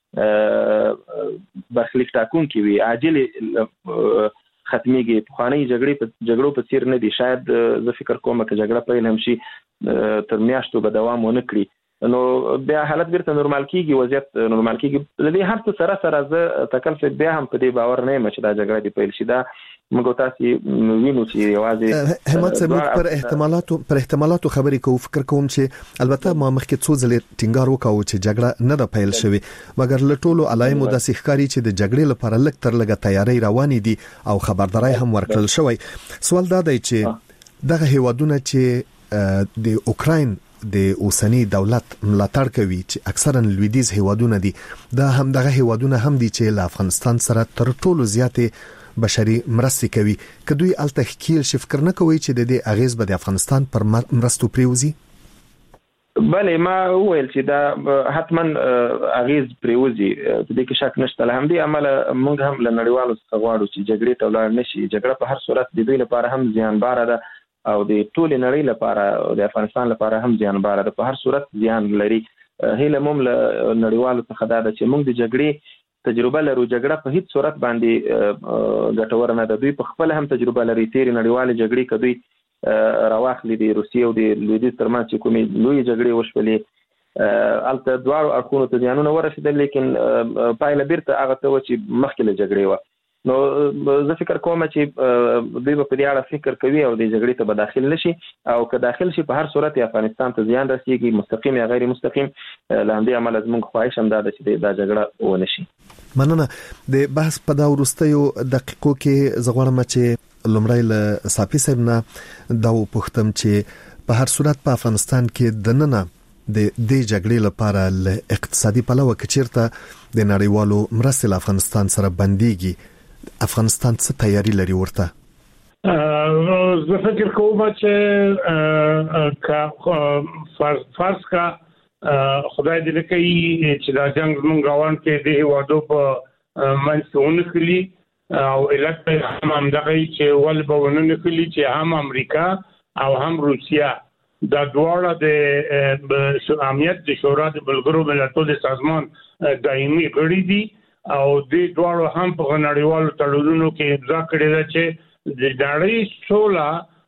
[SPEAKER 9] برخلیک ټاکونکې وي عاجل ختميږي خواني جګړې په جګړو په څیر نه دي شاید زه فکر کوم چې جګړه پیل هم شي تر میاشتو به دوام ونه کړي نو بیا حالت بیرته نورمال کیږي وضعیت نورمال کیږي لدی هر څه سره سره زه تکلف بیا هم په دې باور نه یم چې دا جګړه دی پیل شي دا موږ تاسو وینو چې یوازې
[SPEAKER 2] همت صاحب پر احتمالاتو پر احتمالاتو خبرې کوو فکر کوم چې البته ما مخکې څو ځلې ټینګار وکاو چې جګړه نه ده پیل شوې مګر له ټولو علایمو د سیخکاری چې د جګړې لپاره لک تر لګه تیاری روانې دي او خبرداري هم ورکړل شوی سوال دا دی چې دغه هیوادونه چې د اوکراین د اوسنی دولت ملاتړ کوي چې اکثرا لویدیز هیوادونه دي دا هم دغه هیوادونه هم دي چې له افغانستان سره تر ټولو زیاتې بشري مرستې کوي که دوی الته خیل شي فکر نه کوي چې د دې اغیز به د افغانستان پر مرستو پریوزي
[SPEAKER 9] بله ما وویل چې دا حتما اغیز پریوزي په دې کې شک نشته له همدې امله موږ هم له نړیوالو څخه غواړو چې جګړې ته ولاړ نشي جګړه په هر صورت د دوی لپاره هم زیانباره ده او د ټول نړۍ لپاره د افغانستان لپاره هم زیان بار ده. په هر صورت زیان لري. هیله موږ له نړیوالو څخه دا ده چې موږ د جګړې تجربه لرو. جګړه په هیڅ صورت باندې ګټور نه ده. دوی په خپل هم تجربه لري. تیر نړیوال جګړې کدوې راواخلې د روسیې او د لویدیځ ترمنځ چې کومې لوی جګړې وشولې البته دواړو اړخونو ته زیانونه ورسېدل، لیکن پایله بیرته هغه ته و چې مخکې له جګړې وه. نو زه فکر کوم چې دوی به په دې اړه فکر کوي او د جګړې ته به داخل نشي، او که داخل شي په هر صورت افغانستان ته زیان رسیږي، مستقیم یا غیر مستقیم. له همدې امله زموږ خواهش هم دا ده چې دا جګړه ونه شي.
[SPEAKER 2] مننه. د بحث په دا وروستیو دقیقو کې زه غواړم چې لومړی له صافي صاحب نه دا وپوښتم چې په هر صورت په افغانستان کې دننه د دې جګړې لپاره له اقتصادي پلوه کې چیرته د نړیوالو مرستې له افغانستان سره بنديږي، افغانستان څه تیاری لري ورته؟
[SPEAKER 8] زه فکر کوم چې کا فرض کا خدای دې کوي چې دا جنگ موږ غواړو چې د هوادو په منځونه کلی او علت هم هم دغه چې ول بونه کلی چې هم امریکا او هم روسیا دا دواړه د امنیت د شورا د بلګرو ملتونو سازمان دایمي غړي دي او د دواړو هم په نړیوالو تړونونو کې امضا کړی ده چې د نړۍ سوله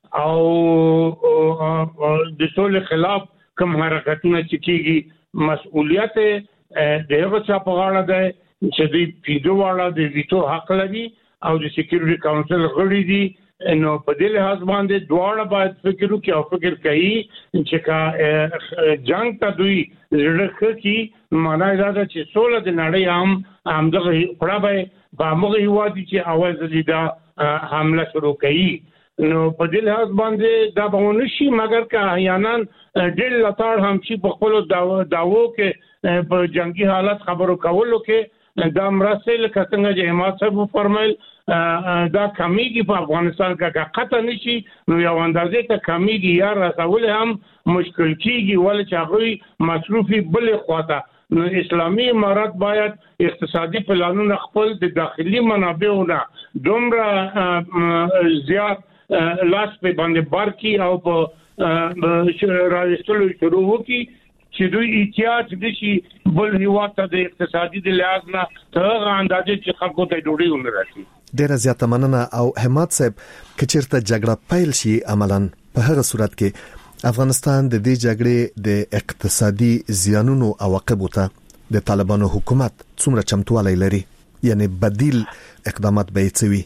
[SPEAKER 8] او د سولې خلاف کوم حرکتونه چې کیږي مسؤلیت د هغه چا په غاړه ده چې د پیډو والا د ویټو حق لري او د سکیورټي کونسل غړي دي. نو په دې لحاظ باندې دواړه باید فکر وکړي او فکر کوي چې کا جنگ ته دوی زړه کوي. معنی دا ده چې سوله د نړۍ هم همدغه پړه به موږ هیوادي چې اواز لیدا حمله شروع کوي. نو په دې لحاظ باندې دا به ونشي، مګر که احیانا ډېر لتاړ هم چې په خپل داوو کې په جنگي حالت خبرو کولو کې دا مرسته لکه څنګه چې حماد صاحب فرمایل دا کمیږي په افغانستان کې قطع نشي، نو یو اندازې ته کمیږي یا رسول هم مشکل کیږي ولې چې هغه مصروفي بل خواته. نو اسلامي امارات باید اقتصادي پلانونه خپل د داخلي منابعونه دومره زیات لاس په باندې بار کی او په راوستلو شروع وکړي چې دوی احتیاط دشي بل هیواته د اقتصادي د لحاظ نه ته اندازې چې خلکو ته ډوډۍ ونرسي.
[SPEAKER 2] ډیره زیاته مننه. او حماد صاحب کچیرته جګړه پیل شي عملاً په هغه صورت کې افغانستان د دې جګړې د اقتصادي زیانونو عواقب ته د طالبانو حکومت څومره چمتووالی لري، یعنی بدیل اقدامات به یې څه وي؟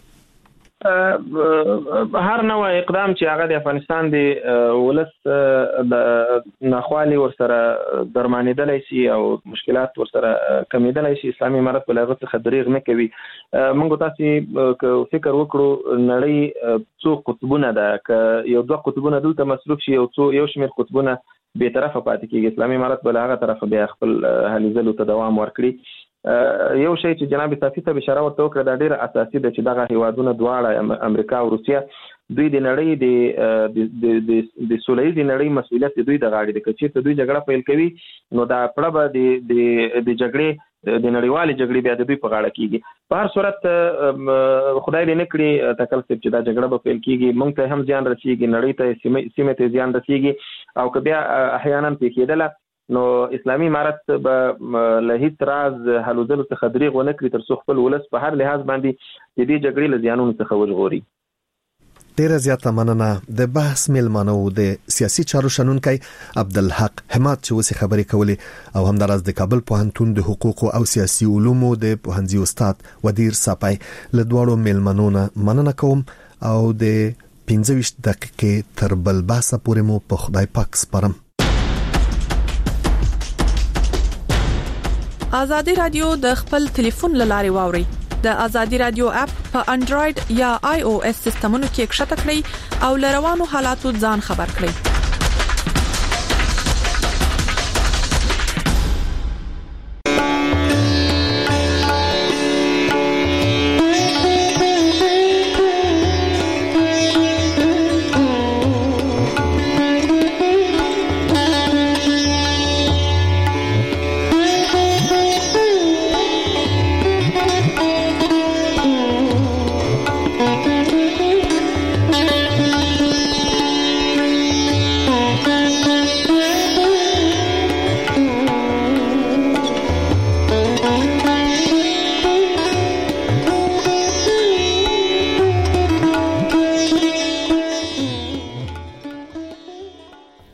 [SPEAKER 9] هر نوع اقدام چې هغه د افغانستان د ولس د ناخوالي ورسره درمانېدلی شي او مشکلات ورسره کمیدلی شي، اسلامي امارت په هغه څخه دریغ نه کوي. موږ تاسو فکر وکړو نړۍ څو قطبونه ده، که یو دوه قطبونه دلته مصروف شي او څو یو شمېر قطبونه به طرفه پاتې کیږي، اسلامي امارت بل هغه طرفه بیا خپل هلي ځلو ته دوام ورکړي. یو شی چې جناب صافي ته اشاره ورته وکړه دا ډیره اساسي ده چې دغه هیوادونه دواړه امریکا او روسیا دوی د نړۍ د د د سولهییز نړۍ مسؤلیت دوی د غاړې د کچې ته دوی جګړه پیل کوي، نو دا پړه به د د جګړې د نړیوالې جګړې بیا د دوی په غاړه کیږي. په هر صورت خدای دې نه کړي تکل چې دا جګړه به پیل کیږي، موږ ته هم زیان رسیږي، نړۍ ته سیمه ته زیان رسیږي، او که بیا احیانا پیښېدله نو اسلامي امارت به له هیڅ راز هلو ځلو څخه دریغ ونه کړي تر څو خپل ولس په هر لحاظ باندې د دې جګړې له زیانونو څخه وژغوري.
[SPEAKER 2] ډیره زیاته مننه. د بحث میلمانه وو د سیاسي چارو شنونکی عبدالحق حماد چې اوس خبرې کولې، او همداراز د کابل پوهنتون د حقوقو او سیاسي علومو د پوهنځي استاد ودیر صاپای له دواړو میلمنو نه مننه کوم او د پنځه ویشت دقیقې تر بل بحثه پورې مو په خدای پاک سپارم.
[SPEAKER 13] آزادی رادیو د خپل ټلیفون لارې واوري. د آزادی رادیو اپ په انډراید یا آی او اس سیستمونو کې ښکته کړئ او لروانو حالاتو ځان خبر کړئ.